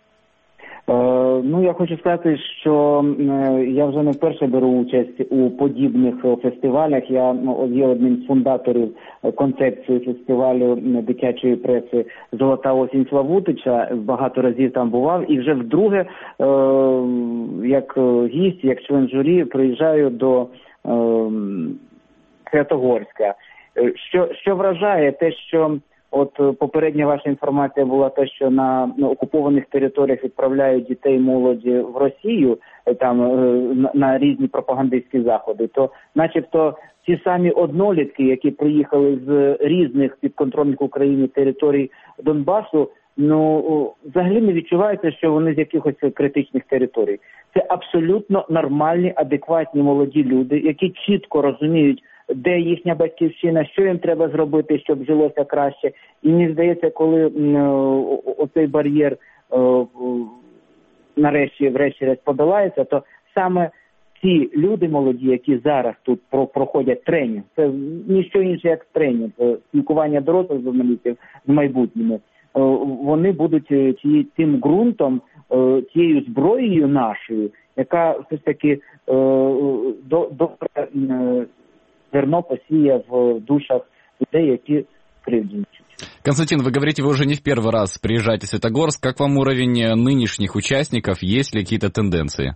S5: Я хочу сказати, що я вже не вперше беру участь у подібних фестивалях. Я є одним з фундаторів концепції фестивалю дитячої преси «Золота осінь Славутича». Багато разів там бував. І вже вдруге, як гість, як член журі, приїжджаю до Святогорська. Що вражає те, що попередня ваша інформація була те, що на окупованих територіях відправляють дітей і молоді в Росію там на різні пропагандистські заходи, то начебто ті самі однолітки, які приїхали з різних підконтрольних Україні територій Донбасу, взагалі не відчувається, що вони з якихось критичних територій. Це абсолютно нормальні, адекватні молоді люди, які чітко розуміють, де їхня батьківщина, що їм треба зробити, щоб жилося краще. І мені здається, коли оцей бар'єр нарешті, врешті-решт подолається, то саме ці люди молоді, які зараз тут проходять тренінг, це ніщо інше, як тренінг, спілкування дорослих журналістів з майбутніми, вони будуть тим ґрунтом, тією зброєю нашою, яка все ж таки добре зерно посея в душах людей, які кривдничают.
S2: Константин, вы говорите, вы уже не в первый раз приезжаете в Светогорск. Как вам уровень нынешних участников? Есть ли какие-то тенденции?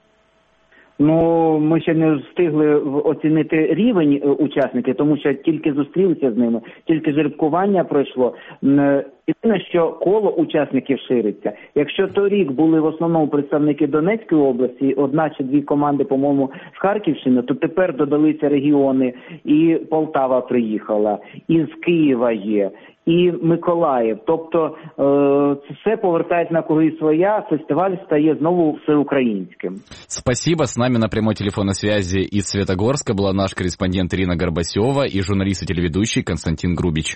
S5: Ми ще не встигли оцінити рівень учасників, тому що тільки зустрілися з ними, тільки жеребкування пройшло. Єдине, що коло учасників шириться. Якщо торік були в основному представники Донецької області, 1 чи 2 команди, по-моєму, з Харківщини, то тепер додалися регіони, і Полтава приїхала, і з Києва є, і Миколаїв. Тобто все повертається на круги своя, фестиваль стає знову всеукраїнським.
S2: Спасибо. С нами на прямой телефонной связи из Светогорска была наш корреспондент Ирина Горбасева и журналист и телеведущий Константин Грубич.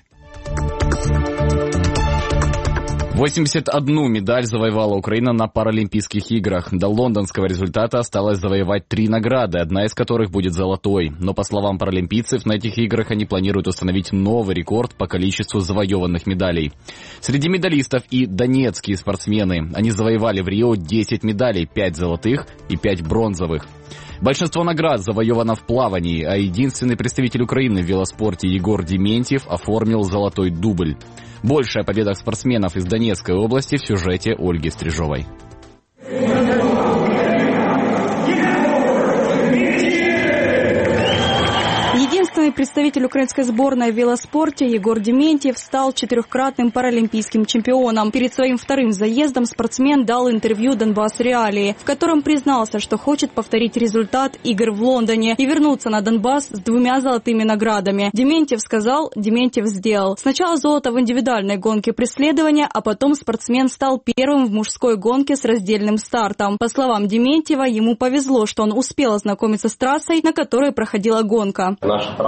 S2: 81 медаль завоевала Украина на Паралимпийских играх. До лондонского результата осталось завоевать 3 награды, одна из которых будет золотой. Но, по словам паралимпийцев, на этих играх они планируют установить новый рекорд по количеству завоеванных медалей. Среди медалистов и донецкие спортсмены. Они завоевали в Рио 10 медалей, 5 золотых и 5 бронзовых. Большинство наград завоевано в плавании, а единственный представитель Украины в велоспорте Егор Дементьев оформил золотой дубль. Больше о победах спортсменов из Донецкой области в сюжете Ольги Стрижовой.
S6: Единственный представитель украинской сборной в велоспорте Егор Дементьев стал 4-кратным паралимпийским чемпионом. Перед своим 2-м заездом спортсмен дал интервью «Донбасс Реалии», в котором признался, что хочет повторить результат игр в Лондоне и вернуться на Донбасс с 2 золотыми наградами. Дементьев сказал, Дементьев сделал. Сначала золото в индивидуальной гонке преследования, а потом спортсмен стал первым в мужской гонке с раздельным стартом. По словам Дементьева, ему повезло, что он успел ознакомиться с трассой, на которой проходила гонка.
S24: Наша трасса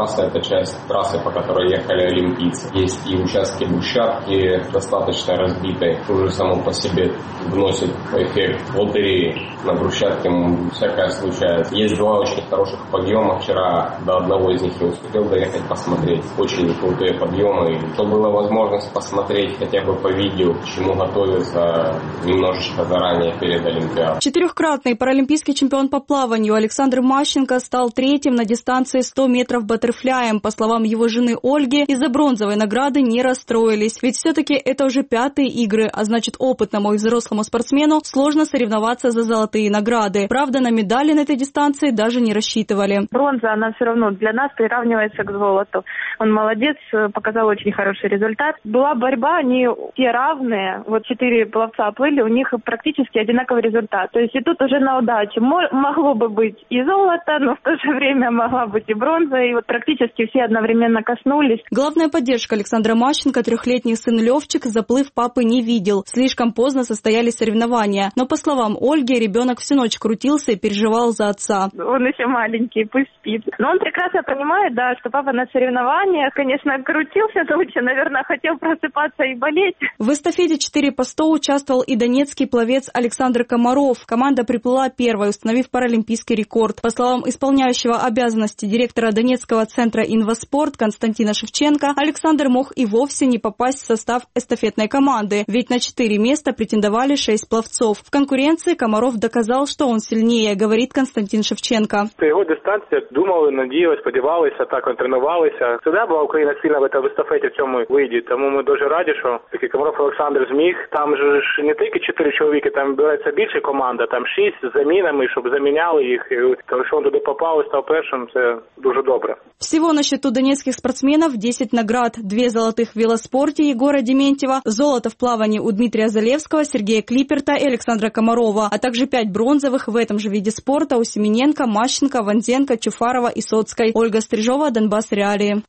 S1: трасса — это часть трассы, по которой ехали олимпийцы. Есть и участки брусчатки достаточно разбитой, уже само по себе вносит эффект лотереи. На брусчатке всякое случается. Есть два очень хороших подъема. Вчера до одного из них я успел доехать посмотреть. Очень крутые подъемы. И что была возможность посмотреть хотя бы по видео, к чему готовиться немножечко заранее перед Олимпиадой.
S6: Четырехкратный паралимпийский чемпион по плаванию Александр Мащенко стал третьим на дистанции 100 метров баттерфляем. По словам его жены Ольги, из-за бронзовой награды не расстроились. Ведь все-таки это уже 5-е игры, а значит опытному и взрослому спортсмену сложно соревноваться за золотые награды. Правда, на медали на этой дистанции даже не рассчитывали.
S3: Бронза, она все равно для нас приравнивается к золоту. Он молодец, показал очень хороший результат. Была борьба, они все равные. Вот 4 пловца плыли, у них практически одинаковый результат. То есть и тут уже на удачу. Могло бы быть и золото, но в то же время могла быть и бронза. И вот практически все одновременно коснулись.
S6: Главная поддержка Александра Мащенко, 3-летний сын Левчик, заплыв папы не видел. Слишком поздно состоялись соревнования. Но, по словам Ольги, ребенок всю ночь крутился и переживал за отца.
S3: Он еще маленький, пусть спит. Но он прекрасно понимает, да, что папа на соревнованиях, конечно, крутился ночью, наверное, хотел просыпаться и болеть.
S6: В эстафете 4 по 100 участвовал и донецкий пловец Александр Комаров. Команда приплыла первой, установив паралимпийский рекорд. По словам исполняющего обязанности директора Донецкого центра «Инваспорт» Константина Шевченко, Александр мог и вовсе не попасть в состав эстафетной команды, ведь на 4 места претендовали 6 пловцов. В конкуренции Комаров доказал, что он сильнее, говорит Константин Шевченко.
S8: Його дистанція, думали, надіялися, сподівалися, так он тренувалися. Завжди була Україна сильна в естафеті в цьому виді, тому ми дуже раді, що такий Комаров Олександр зміг. Там же ж не тільки 4 чоловіки, там береться більше команда, там 6 з замінами, щоб заміняли їх. Тому що він туди попав і став першим, це дуже добре.
S6: Всего на счету донецких спортсменов 10 наград. 2 золотых в велоспорте Егора Дементьева, золото в плавании у Дмитрия Залевского, Сергея Клиперта и Александра Комарова, а также 5 бронзовых в этом же виде спорта у Семененко, Мащенко, Ванзенко, Чуфарова и Соцкой. Ольга Стрижова, Донбасс Реалии.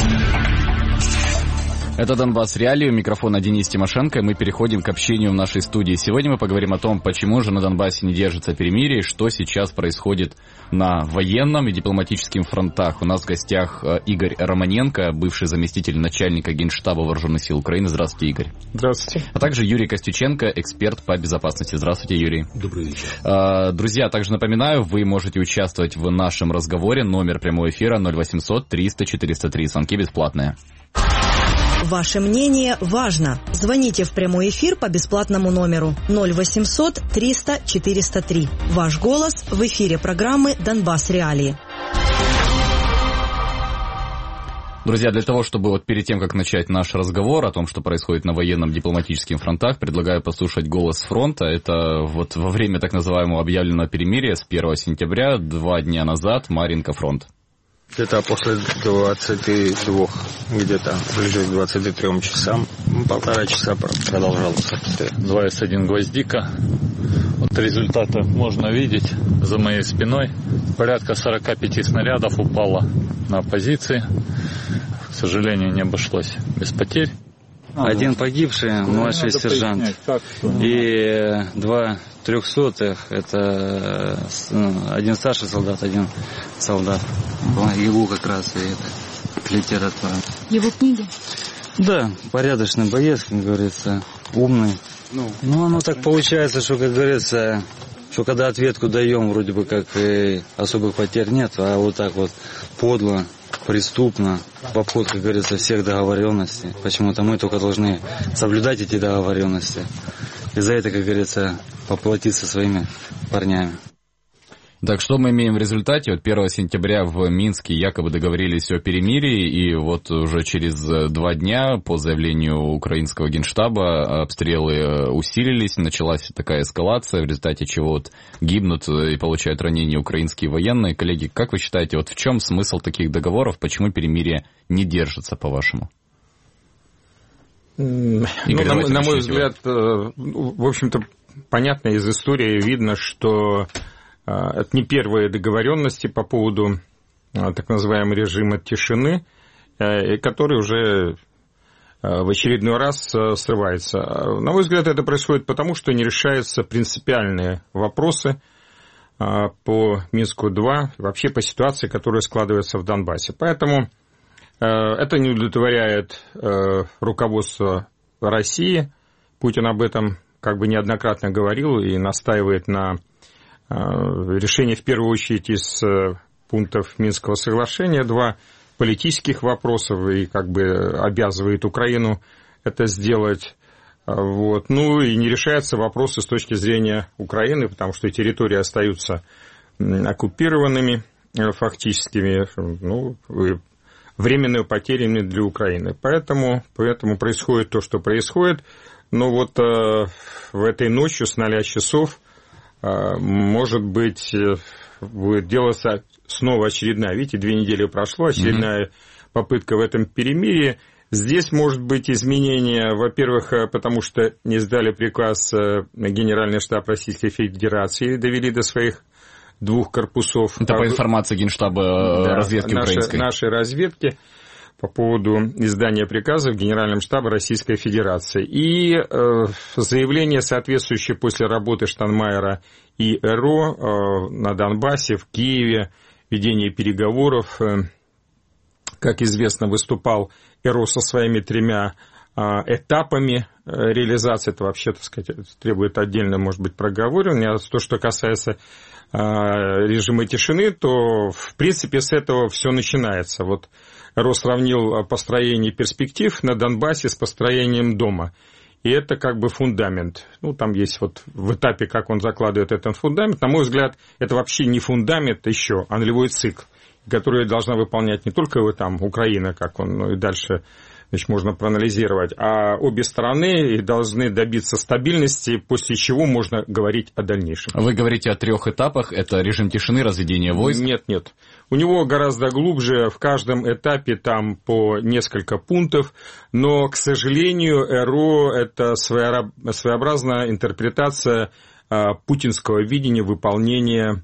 S2: Это «Донбасс Реалии», у микрофона Денис Тимошенко, и мы переходим к общению в нашей студии. Сегодня мы поговорим о том, почему же на Донбассе не держится перемирие, что сейчас происходит на военном и дипломатическом фронтах. У нас в гостях Игорь Романенко, бывший заместитель начальника Генштаба Вооруженных сил Украины. Здравствуйте, Игорь.
S24: Здравствуйте.
S2: А также Юрий Костюченко, эксперт по безопасности. Здравствуйте, Юрий.
S24: Добрый вечер.
S2: Друзья, также напоминаю, вы можете участвовать в нашем разговоре. Номер прямого эфира 0800 300 403. Звонки бесплатные.
S10: Ваше мнение важно. Звоните в прямой эфир по бесплатному номеру 0800 300 403. Ваш голос в эфире программы «Донбасс Реалии».
S2: Друзья, для того, чтобы вот перед тем, как начать наш разговор о том, что происходит на военном дипломатических фронтах, предлагаю послушать «Голос фронта». Это вот во время так называемого объявленного перемирия с 1 сентября, 2 дня назад, Марьинка фронт.
S24: Где-то после 22, где-то ближе к 23 часам, 1,5 часа продолжался обстрел.
S25: 2С1 «Гвоздика». Вот результаты можно видеть за моей спиной. Порядка 45 снарядов упало на позиции. К сожалению, не обошлось без потерь.
S26: Один погибший, младший сержант, и 2 трехсотых, это один старший солдат, один солдат. Его как раз и это литература.
S6: Его книги?
S26: Да, порядочный боец, как говорится, умный. Ну, оно так получается, что, как говорится, что когда ответку даем, вроде бы как и особых потерь нет, а вот так вот подло, преступно, в обход, как говорится, всех договоренностей. Почему-то мы только должны соблюдать эти договоренности. И за это, как говорится, поплатиться своими парнями.
S2: Так что мы имеем в результате? Вот 1 сентября в Минске якобы договорились о перемирии, и вот уже через 2 дня по заявлению украинского генштаба обстрелы усилились, началась такая эскалация, в результате чего вот гибнут и получают ранения украинские военные. Коллеги, как вы считаете, вот в чем смысл таких договоров, почему перемирие не держится, по-вашему?
S24: На мой взгляд, в общем-то, понятно, из истории видно, что это не первые договоренности по поводу так называемого режима тишины, который уже в очередной раз срывается. На мой взгляд, это происходит потому, что не решаются принципиальные вопросы по Минску-2, вообще по ситуации, которая складывается в Донбассе. Поэтому это не удовлетворяет руководство России. Путин об этом как бы неоднократно говорил и настаивает на решении, в первую очередь, из пунктов Минского соглашения, 2 политических вопросов, и как бы обязывает Украину это сделать. Вот. Ну и не решаются вопросы с точки зрения Украины, потому что территории остаются оккупированными фактически, ну, временно потерянными для Украины. Поэтому происходит то, что происходит. Но вот в этой ночью с 0 часов, может быть, будет делаться снова очередная, видите, 2 недели прошло, очередная попытка в этом перемирии. Здесь может быть изменение, во-первых, потому что не сдали приказ Генеральный штаб Российской Федерации, довели до своих 2 корпусов.
S2: Это по информации Генштаба разведки украинской.
S24: Нашей разведки по поводу издания приказа в Генеральном штабе Российской Федерации. И заявление, соответствующее после работы Штайнмайера и РО на Донбассе, в Киеве, ведение переговоров. Как известно, выступал РО со своими 3 этапами реализации. Это вообще, так сказать, требует отдельно, может быть, проговаривания. А то, что касается режима тишины, то, в принципе, с этого все начинается. Вот РО сравнил построение перспектив на Донбассе с построением дома. И это как бы фундамент. Ну, там есть вот в этапе, как он закладывает этот фундамент. На мой взгляд, это вообще не фундамент еще, а нулевой цикл, который должна выполнять не только там Украина, как он, но и дальше, значит, можно проанализировать, а обе стороны должны добиться стабильности, после чего можно говорить о дальнейшем.
S2: Вы говорите о 3 этапах, это режим тишины, разведение войск?
S24: Нет. У него гораздо глубже, в каждом этапе там по несколько пунктов, но, к сожалению, РО – это своеобразная интерпретация путинского видения выполнения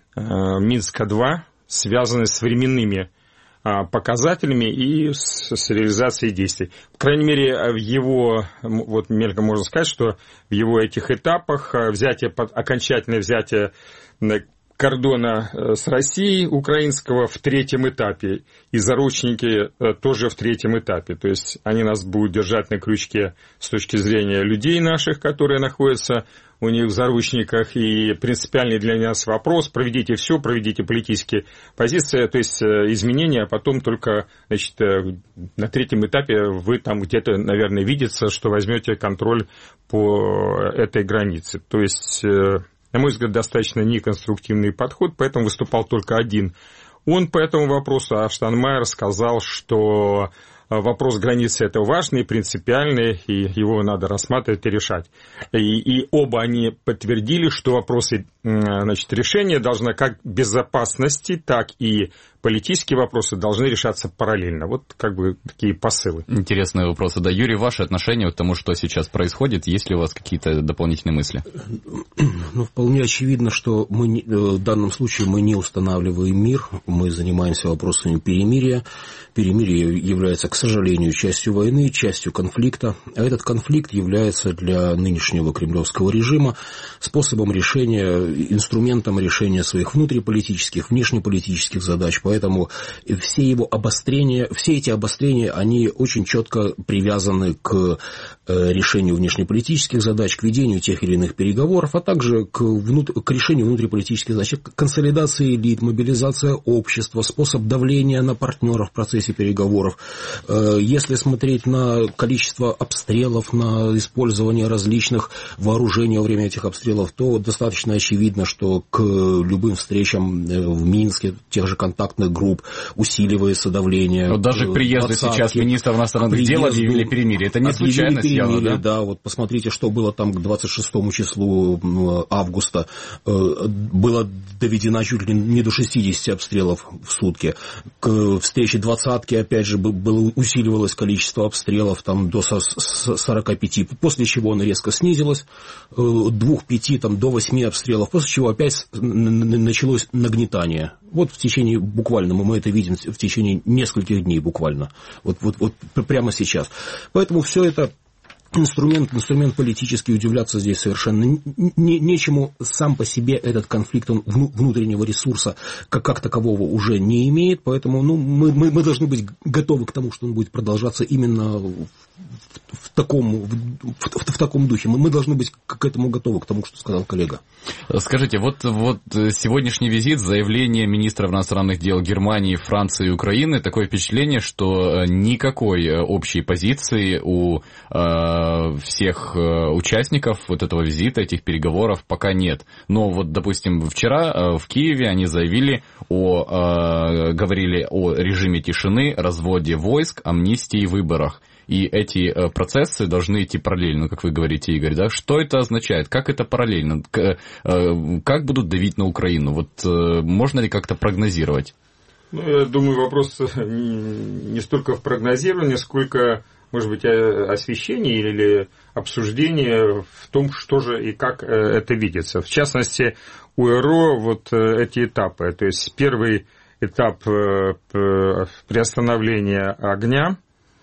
S24: Минска-2, связанные с временными показателями и с реализацией действий. По крайней мере, в его, вот мельком можно сказать, что в его этих этапах окончательное взятие кордона с Россией украинского в 3-м этапе, и заручники тоже в 3-м этапе. То есть они нас будут держать на крючке с точки зрения людей наших, которые находятся у них в заручниках, и принципиальный для нас вопрос: проведите все, проведите политические позиции, то есть изменения, а потом только, значит, на 3-м этапе вы там где-то, наверное, видится, что возьмете контроль по этой границе. То есть, на мой взгляд, достаточно неконструктивный подход, поэтому выступал только один. Он по этому вопросу, а Штайнмайер сказал, что вопрос границы – это важный, принципиальный, и его надо рассматривать и решать. И оба они подтвердили, что вопросы, значит, решения должны как безопасности, так и политические вопросы должны решаться параллельно. Вот как бы такие посылы.
S2: Интересные вопросы. Да, Юрий, ваши отношения к тому, что сейчас происходит, есть ли у вас какие-то дополнительные мысли?
S7: Ну, вполне очевидно, что мы в данном случае мы не устанавливаем мир, мы занимаемся вопросами перемирия. Перемирие является, к сожалению, частью войны, частью конфликта. А этот конфликт является для нынешнего кремлевского режима способом решения, инструментом решения своих внутриполитических, внешнеполитических задач. Поэтому все эти обострения, они очень четко привязаны к решению внешнеполитических задач, к ведению тех или иных переговоров, а также к решению внутриполитических задач, к консолидации элит, мобилизация общества, способ давления на партнеров в процессе переговоров. Если смотреть на количество обстрелов, на использование различных вооружений во время этих обстрелов, то достаточно очевидно, что к любым встречам в Минске, тех же контактных групп, усиливается давление.
S2: Вот даже к приезду сейчас министров иностранных дел объявили перемирие. Это не случайность явно,
S7: да? Вот посмотрите, что было там к 26 числу августа. Было доведено чуть ли не до 60 обстрелов в сутки. К встрече 20-ки, опять же, усиливалось количество обстрелов там, до 45, после чего оно резко снизилось, 2-5 там, до 8 обстрелов, после чего опять началось нагнетание. Вот в течение, буквально, мы это видим в течение нескольких дней буквально, вот прямо сейчас. Поэтому все это инструмент политический, удивляться здесь совершенно нечему. Сам по себе этот конфликт, он внутреннего ресурса как такового уже не имеет, поэтому мы должны быть готовы к тому, что он будет продолжаться именно в таком духе. Мы должны быть к этому готовы, к тому, что сказал коллега.
S2: Скажите, вот сегодняшний визит, заявление министров иностранных дел Германии, Франции и Украины, такое впечатление, что никакой общей позиции у всех участников вот этого визита, этих переговоров пока нет. Но вот, допустим, вчера в Киеве они заявили говорили о режиме тишины, разводе войск, амнистии и выборах. И эти процессы должны идти параллельно, как вы говорите, Игорь, да? Что это означает? Как это параллельно? Как будут давить на Украину? Вот можно ли как-то прогнозировать?
S24: Я думаю, вопрос не столько в прогнозировании, сколько, может быть, освещении или обсуждении в том, что же и как это видится. В частности, у РО вот эти этапы. То есть первый этап приостановления огня,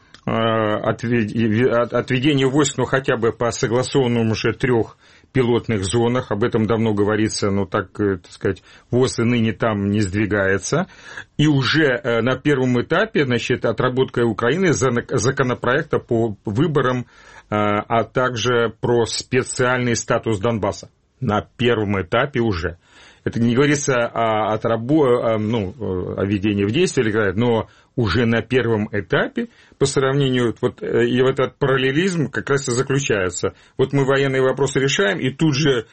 S24: отведение войск, хотя бы по согласованным уже 3 пилотных зонах, об этом давно говорится, так сказать, ВОЗ и ныне там не сдвигается. И уже на первом этапе, отработка Украины законопроекта по выборам, а также про специальный статус Донбасса. На первом этапе уже. Это не говорится о введении в действие, но уже на первом этапе, по сравнению, и этот параллелизм как раз и заключается. Вот мы военные вопросы решаем, и тут же,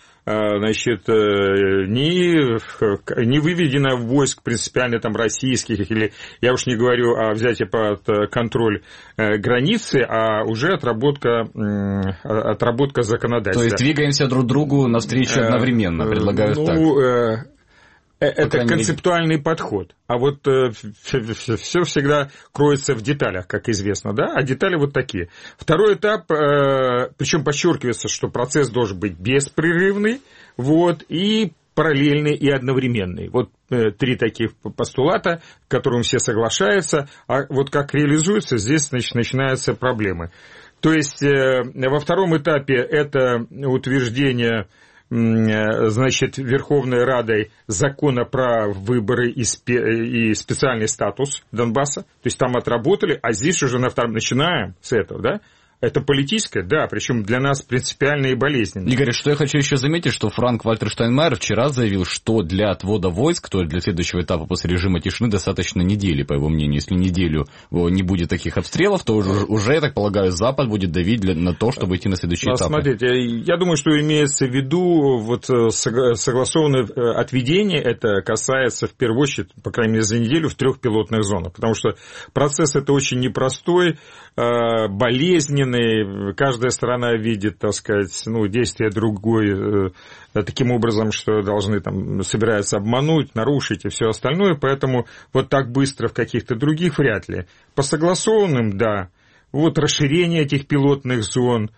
S24: не выведено войск принципиально российских, или я уж не говорю о взятии под контроль границы, а уже отработка законодательства.
S2: То есть двигаемся друг другу навстречу одновременно, предлагают так.
S24: Это концептуальный подход. А вот все всегда кроется в деталях, как известно, да? А детали вот такие. Второй этап, причем подчеркивается, что процесс должен быть беспрерывный, и параллельный, и одновременный. Вот 3 таких постулата, к которым все соглашаются, а вот как реализуются, здесь начинаются проблемы. То есть во втором этапе это утверждение Верховной Радой закона про выборы и специальный статус Донбасса. То есть там отработали, а здесь уже на втором начинаем с этого, да? Это политическое, да, причем для нас принципиально и болезненно.
S2: Игорь, что я хочу еще заметить, что Франк-Вальтер Штайнмайер вчера заявил, что для отвода войск, то есть для следующего этапа после режима тишины, достаточно недели, по его мнению. Если неделю не будет таких обстрелов, то уже, я так полагаю, Запад будет давить на то, чтобы идти на следующий этап.
S24: Смотрите, я думаю, что имеется в виду согласованное отведение, это касается в первую очередь, по крайней мере, за неделю в 3 пилотных зонах, потому что процесс это очень непростой, болезненный. Каждая сторона видит, так сказать, действия другой таким образом, что должны собираются обмануть, нарушить и все остальное, поэтому вот так быстро в каких-то других вряд ли. По согласованным, да, расширение этих пилотных зон,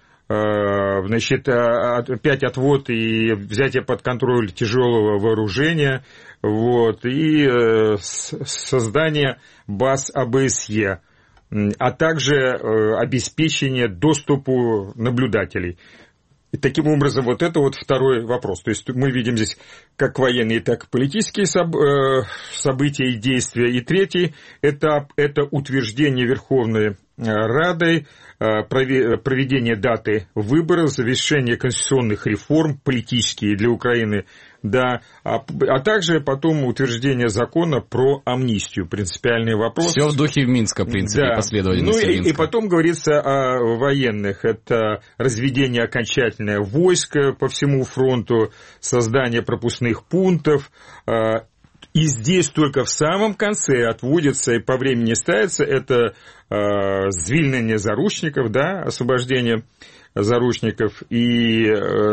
S24: опять отвод и взятие под контроль тяжелого вооружения, и создание баз АБСЕ, а также обеспечение доступу наблюдателей. И таким образом, это второй вопрос. То есть мы видим здесь как военные, так и политические события и действия. И третий этап – это утверждение Верховной Радой, проведение даты выборов, завершение конституционных реформ, политические для Украины, да, а также потом утверждение закона про амнистию, принципиальный вопрос.
S2: Все в духе Минска, в принципе, да. Последовательности Минска.
S24: И потом говорится о военных, это разведение окончательное войск по всему фронту, создание пропускных пунктов. И здесь только в самом конце отводится и по времени ставится это звільнення заручников, да, освобождение заручников и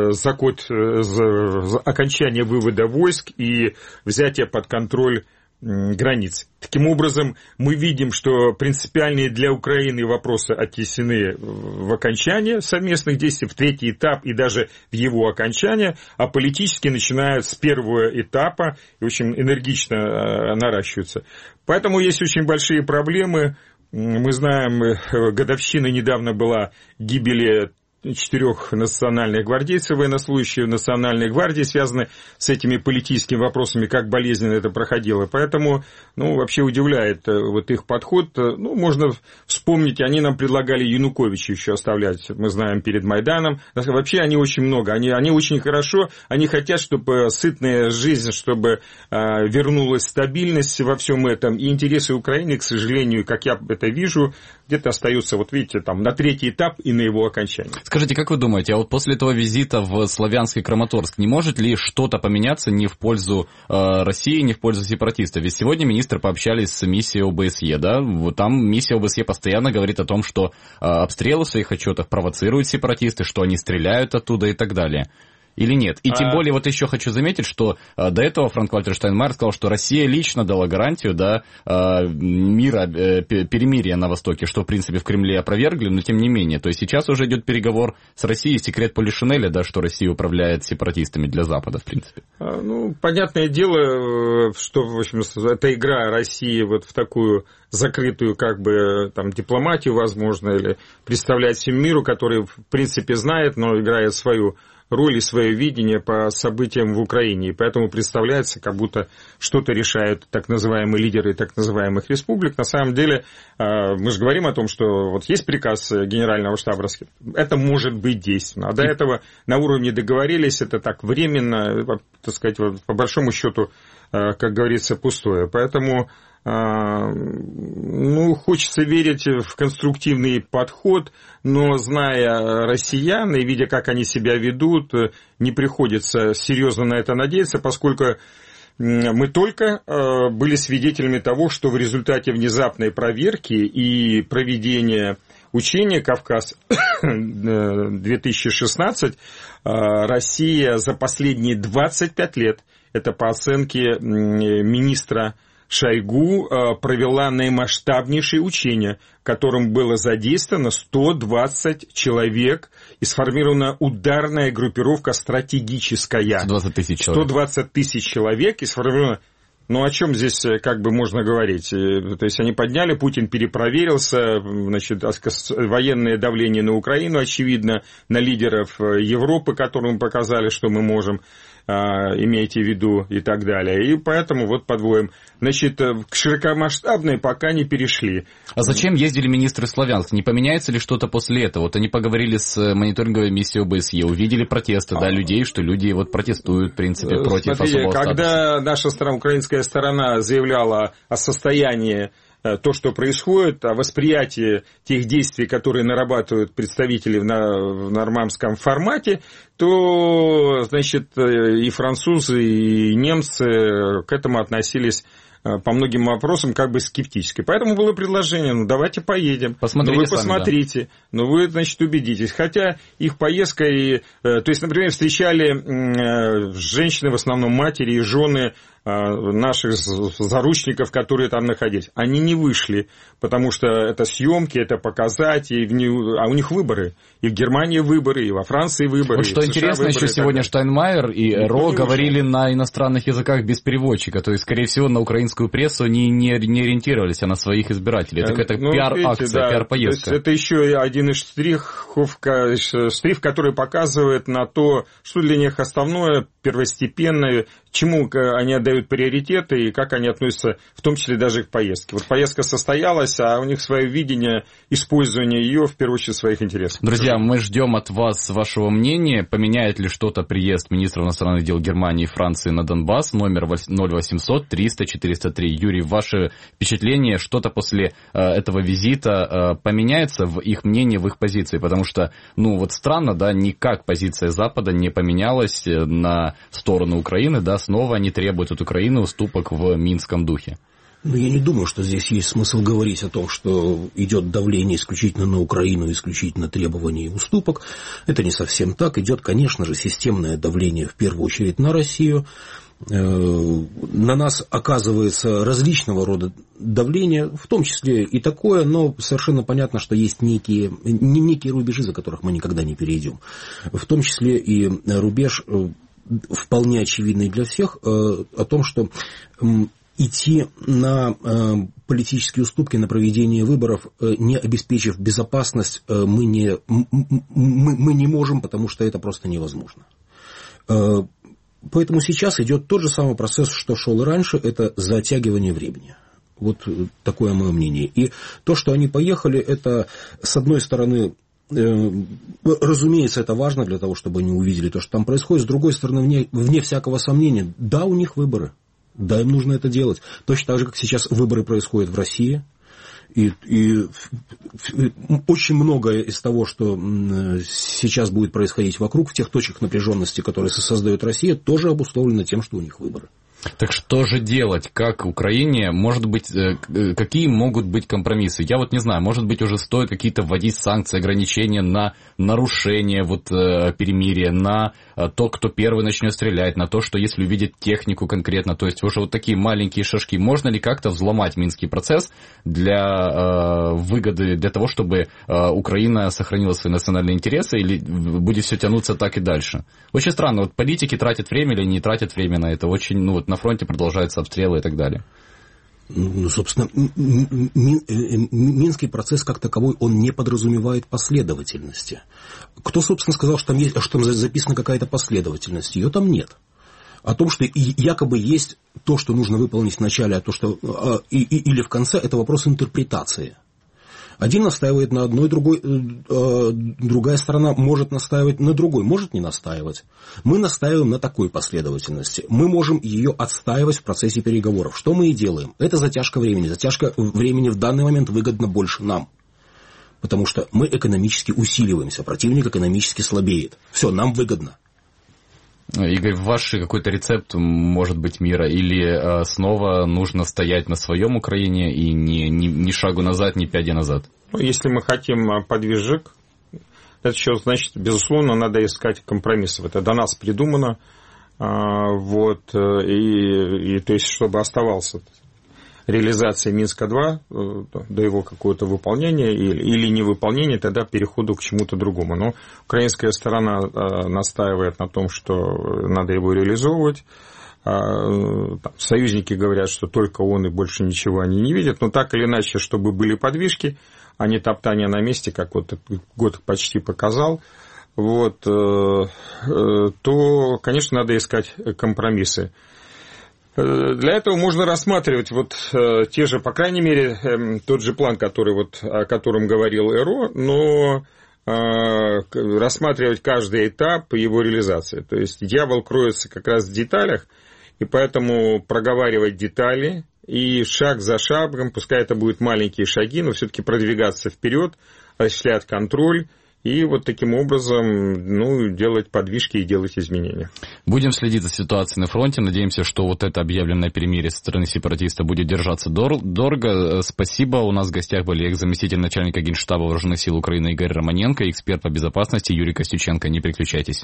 S24: окончание вывода войск и взятие под контроль границ. Таким образом, мы видим, что принципиальные для Украины вопросы оттеснены в окончание совместных действий, в 3-й этап и даже в его окончание, а политически начинают с первого этапа и очень энергично наращиваются. Поэтому есть очень большие проблемы Мы знаем, годовщина недавно была гибели 4 национальных гвардейцев, военнослужащих Национальной гвардии, связаны с этими политическими вопросами, как болезненно это проходило. Поэтому, вообще удивляет вот их подход. Можно вспомнить, они нам предлагали Януковича еще оставлять, мы знаем, перед Майданом. Вообще они очень много, они очень хорошо, они хотят, чтобы сытная жизнь, чтобы вернулась стабильность во всем этом. И интересы Украины, к сожалению, как я это вижу, где-то остаются, вот видите, там на 3-й этап и на его окончании.
S2: Скажите, как вы думаете, а вот после этого визита в Славянск и Краматорск не может ли что-то поменяться не в пользу России, не в пользу сепаратистов? Ведь сегодня министры пообщались с миссией ОБСЕ, да? Вот там миссия ОБСЕ постоянно говорит о том, что обстрелы в своих отчетах провоцируют сепаратисты, что они стреляют оттуда и так далее. Или нет? И тем более, вот еще хочу заметить, что до этого Франк-Вальтер Штайнмайер сказал, что Россия лично дала гарантию, да, мира, перемирия на Востоке, что, в принципе, в Кремле опровергли, но тем не менее. То есть сейчас уже идет переговор с Россией, секрет Полишинеля, да, что Россия управляет сепаратистами для Запада, в принципе.
S24: Понятное дело, что, в общем, это игра России вот в такую закрытую, как бы, там, дипломатию, возможно, или представлять всему миру, который, в принципе, знает, но играет свою роль и свое видение по событиям в Украине. И поэтому представляется, как будто что-то решают так называемые лидеры так называемых республик. На самом деле, мы же говорим о том, что вот есть приказ Генерального штаба, это может быть действенно. А до этого на уровне договорились, это так временно, так сказать, по большому счету, как говорится, пустое. Поэтому хочется верить в конструктивный подход, но зная россиян и видя, как они себя ведут, не приходится серьезно на это надеяться, поскольку мы только были свидетелями того, что в результате внезапной проверки и проведения учения «Кавказ-2016» Россия за последние 25 лет, это по оценке министра Шойгу, провела наимасштабнейшие учения, в котором было задействовано 120 человек и сформирована ударная группировка стратегическая.
S2: 120 тысяч человек.
S24: 120 тысяч человек и сформирована. О чем здесь как бы можно говорить? То есть они подняли, Путин перепроверился, значит, военное давление на Украину, очевидно, на лидеров Европы, которым показали, что мы можем, имейте в виду, и так далее. И поэтому вот подводим. Значит, к широкомасштабной пока не перешли.
S2: А зачем ездили министры в Славянск? Не поменяется ли что-то после этого? Вот они поговорили с мониторинговой миссией ОБСЕ, увидели протесты, людей, что люди вот протестуют, в принципе, против особого статуса.
S24: Когда наша украинская сторона заявляла о состоянии, то, что происходит, о восприятии тех действий, которые нарабатывают представители в нормандском формате, то, значит, и французы, и немцы к этому относились по многим вопросам как бы скептически. Поэтому было предложение, давайте поедем.
S2: Посмотрите
S24: вы посмотрите,
S2: да.
S24: Вы, значит, убедитесь. Хотя их поездка, то есть, например, встречали женщины, в основном матери и жены наших заручников, которые там находились. Они не вышли, потому что это съемки, это показать, а у них выборы. И в Германии выборы, и во Франции выборы.
S2: Вот что интересно, еще сегодня Штайнмайер и Ро говорили на иностранных языках без переводчика. То есть, скорее всего, на украинскую прессу они не ориентировались, а на своих избирателей. Это какая-то пиар-акция, пиар-поездка.
S24: Это еще один из штрих, который показывает на то, что для них основное, первостепенное, чему они отдают приоритеты и как они относятся, в том числе даже к поездке. Вот поездка состоялась, а у них свое видение использования ее, в первую очередь, в своих интересах.
S2: Друзья, мы ждем от вас вашего мнения. Поменяет ли что-то приезд министров иностранных дел Германии и Франции на Донбасс? Номер 0800 300 403. Юрий, ваше впечатление, что-то после этого визита поменяется в их мнении, в их позиции? Потому что, вот странно, да, никак позиция Запада не поменялась на сторону Украины, да, снова они требуют от Украины уступок в минском духе.
S7: Я не думаю, что здесь есть смысл говорить о том, что идет давление исключительно на Украину, исключительно требования и уступок. Это не совсем так. Идет, конечно же, системное давление в первую очередь на Россию. На нас оказывается различного рода давление, в том числе и такое, но совершенно понятно, что есть некие рубежи, за которых мы никогда не перейдем. В том числе и рубеж вполне очевидный для всех, о том, что идти на политические уступки, на проведение выборов, не обеспечив безопасность, мы не можем, потому что это просто невозможно. Поэтому сейчас идет тот же самый процесс, что шел и раньше, это затягивание времени. Вот такое мое мнение. И то, что они поехали, это, с одной стороны, разумеется, это важно для того, чтобы они увидели то, что там происходит. С другой стороны, вне всякого сомнения, да, у них выборы. Да, им нужно это делать. Точно так же, как сейчас выборы происходят в России. И очень многое из того, что сейчас будет происходить вокруг, в тех точках напряженности, которые создает Россия, тоже обусловлено тем, что у них выборы.
S2: Так что же делать? Как Украине? Может быть, какие могут быть компромиссы? Я вот не знаю, может быть, уже стоит какие-то вводить санкции, ограничения на нарушение перемирия, на то, кто первый начнет стрелять, на то, что если увидит технику конкретно, то есть уже вот такие маленькие шажки. Можно ли как-то взломать Минский процесс для выгоды, для того, чтобы Украина сохранила свои национальные интересы, или будет все тянуться так и дальше? Очень странно, вот политики тратят время или не тратят время на это, очень, на фронте продолжаются обстрелы и так далее.
S7: Собственно, Минский процесс как таковой, он не подразумевает последовательности. Кто, собственно, сказал, что там записана какая-то последовательность? Ее там нет. О том, что якобы есть то, что нужно выполнить в начале, а то, что или в конце, это вопрос интерпретации. Один настаивает на одной, другая сторона может настаивать на другой, может не настаивать. Мы настаиваем на такой последовательности. Мы можем ее отстаивать в процессе переговоров. Что мы и делаем. Это затяжка времени. Затяжка времени в данный момент выгодна больше нам. Потому что мы экономически усиливаемся, противник экономически слабеет. Все, нам выгодно.
S2: Игорь, ваш какой-то рецепт может быть мира? Или снова нужно стоять на своем Украине и ни шагу назад, ни пяди назад?
S24: Если мы хотим подвижек, это еще, значит, безусловно, надо искать компромиссов. Это до нас придумано. Вот, и то есть, чтобы оставался реализация Минска-2 до его какого-то выполнения или невыполнения, тогда переходу к чему-то другому. Но украинская сторона настаивает на том, что надо его реализовывать. Союзники говорят, что только он и больше ничего они не видят. Но так или иначе, чтобы были подвижки, а не топтание на месте, как вот этот год почти показал, вот, то, конечно, надо искать компромиссы. Для этого можно рассматривать вот те же, по крайней мере, тот же план, который вот, о котором говорил Эро, но рассматривать каждый этап его реализации. То есть дьявол кроется как раз в деталях, и поэтому проговаривать детали и шаг за шагом, пускай это будут маленькие шаги, но все-таки продвигаться вперед, осуществлять контроль. И вот таким образом, делать подвижки и делать изменения.
S2: Будем следить за ситуацией на фронте. Надеемся, что вот это объявленное перемирие со стороны сепаратиста будет держаться дорого. Спасибо. У нас в гостях были экс-заместитель начальника Генштаба Вооруженных сил Украины Игорь Романенко и эксперт по безопасности Юрий Костюченко. Не переключайтесь.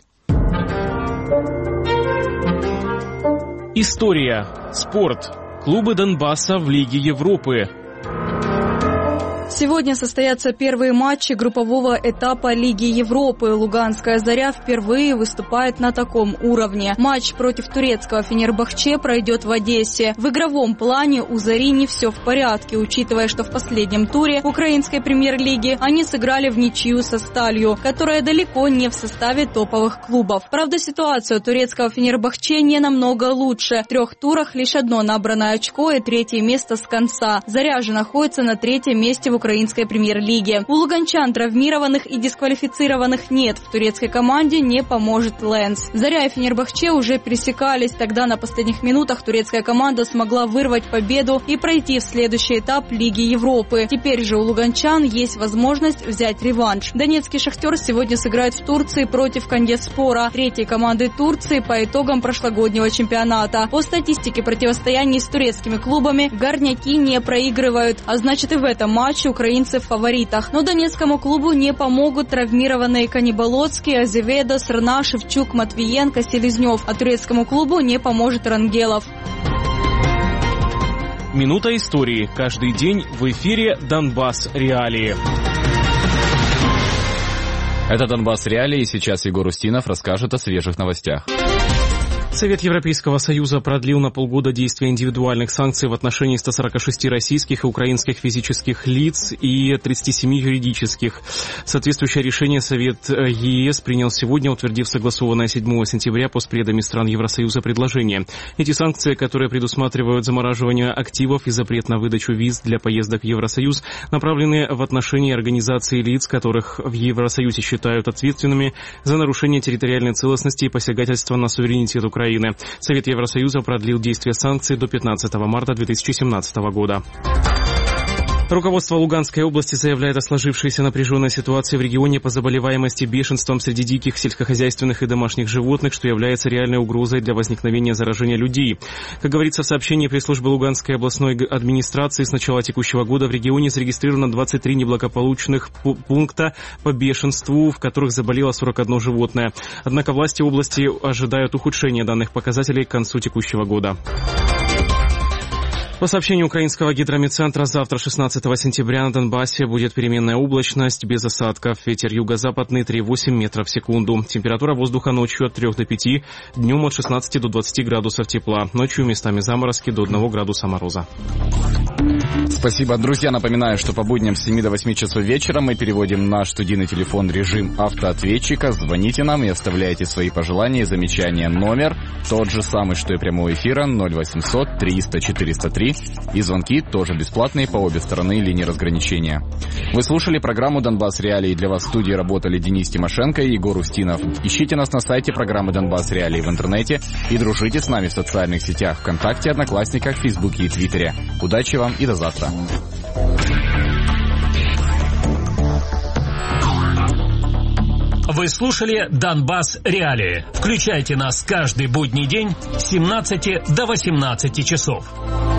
S9: История. Спорт. Клубы Донбасса в Лиге Европы.
S6: Сегодня состоятся первые матчи группового этапа Лиги Европы. Луганская «Заря» впервые выступает на таком уровне. Матч против турецкого «Фенербахче» пройдет в Одессе. В игровом плане у «Зари» не все в порядке, учитывая, что в последнем туре украинской премьер-лиги они сыграли в ничью со «Сталью», которая далеко не в составе топовых клубов. Правда, ситуация у турецкого «Фенербахче» не намного лучше. В 3 турах лишь одно набранное очко и 3-е место с конца. «Заря» же находится на 3-м месте в украинской премьер-лиге. У луганчан травмированных и дисквалифицированных нет. В турецкой команде не поможет Лэнс. «Заря» и «Фенербахче» уже пересекались. Тогда на последних минутах турецкая команда смогла вырвать победу и пройти в следующий этап Лиги Европы. Теперь же у луганчан есть возможность взять реванш. Донецкий «Шахтер» сегодня сыграет в Турции против Кондеспора, 3-й команды Турции по итогам прошлогоднего чемпионата. По статистике противостояний с турецкими клубами горняки не проигрывают, а значит и в этом матче украинцы в фаворитах. Но донецкому клубу не помогут травмированные Каниболоцкий, Азеведо, Срна, Шевчук, Матвиенко, Селезнев. А турецкому клубу не поможет Рангелов.
S9: Минута истории. Каждый день в эфире «Донбасс. Реалии».
S2: Это «Донбасс. Реалии», и сейчас Егор Устинов расскажет о свежих новостях.
S9: Совет Европейского Союза продлил на полгода действие индивидуальных санкций в отношении 146 российских и украинских физических лиц и 37 юридических. Соответствующее решение Совет ЕС принял сегодня, утвердив согласованное 7 сентября постпредами стран Евросоюза предложение. Эти санкции, которые предусматривают замораживание активов и запрет на выдачу виз для поездок в Евросоюз, направлены в отношении организаций лиц, которых в Евросоюзе считают ответственными за нарушение территориальной целостности и посягательство на суверенитет Украины. Совет Евросоюза продлил действие санкций до 15 марта 2017 года. Руководство Луганской области заявляет о сложившейся напряженной ситуации в регионе по заболеваемости бешенством среди диких сельскохозяйственных и домашних животных, что является реальной угрозой для возникновения заражения людей. Как говорится в сообщении пресс-службы Луганской областной администрации, с начала текущего года в регионе зарегистрировано 23 неблагополучных пункта по бешенству, в которых заболело 41 животное. Однако власти области ожидают ухудшения данных показателей к концу текущего года. По сообщению украинского гидрометцентра, завтра, 16 сентября, на Донбассе будет переменная облачность, без осадков. Ветер юго-западный 3,8 метров в секунду. Температура воздуха ночью от 3 до 5, днем от 16 до 20 градусов тепла. Ночью местами заморозки до 1 градуса мороза.
S2: Спасибо, друзья. Напоминаю, что по будням с 7 до 8 часов вечера мы переводим наш студийный телефон в режим автоответчика. Звоните нам и оставляйте свои пожелания и замечания. Номер тот же самый, что и прямого эфира, 0800 300 403. И звонки тоже бесплатные по обе стороны линии разграничения. Вы слушали программу «Донбасс Реалии». Для вас в студии работали Денис Тимошенко и Егор Устинов. Ищите нас на сайте программы «Донбасс Реалии» в интернете и дружите с нами в социальных сетях ВКонтакте, Одноклассниках, Фейсбуке и Твиттере. Удачи вам и до завтра.
S11: Вы слушали «Донбасс Реалии». Включайте нас каждый будний день с 17 до 18 часов.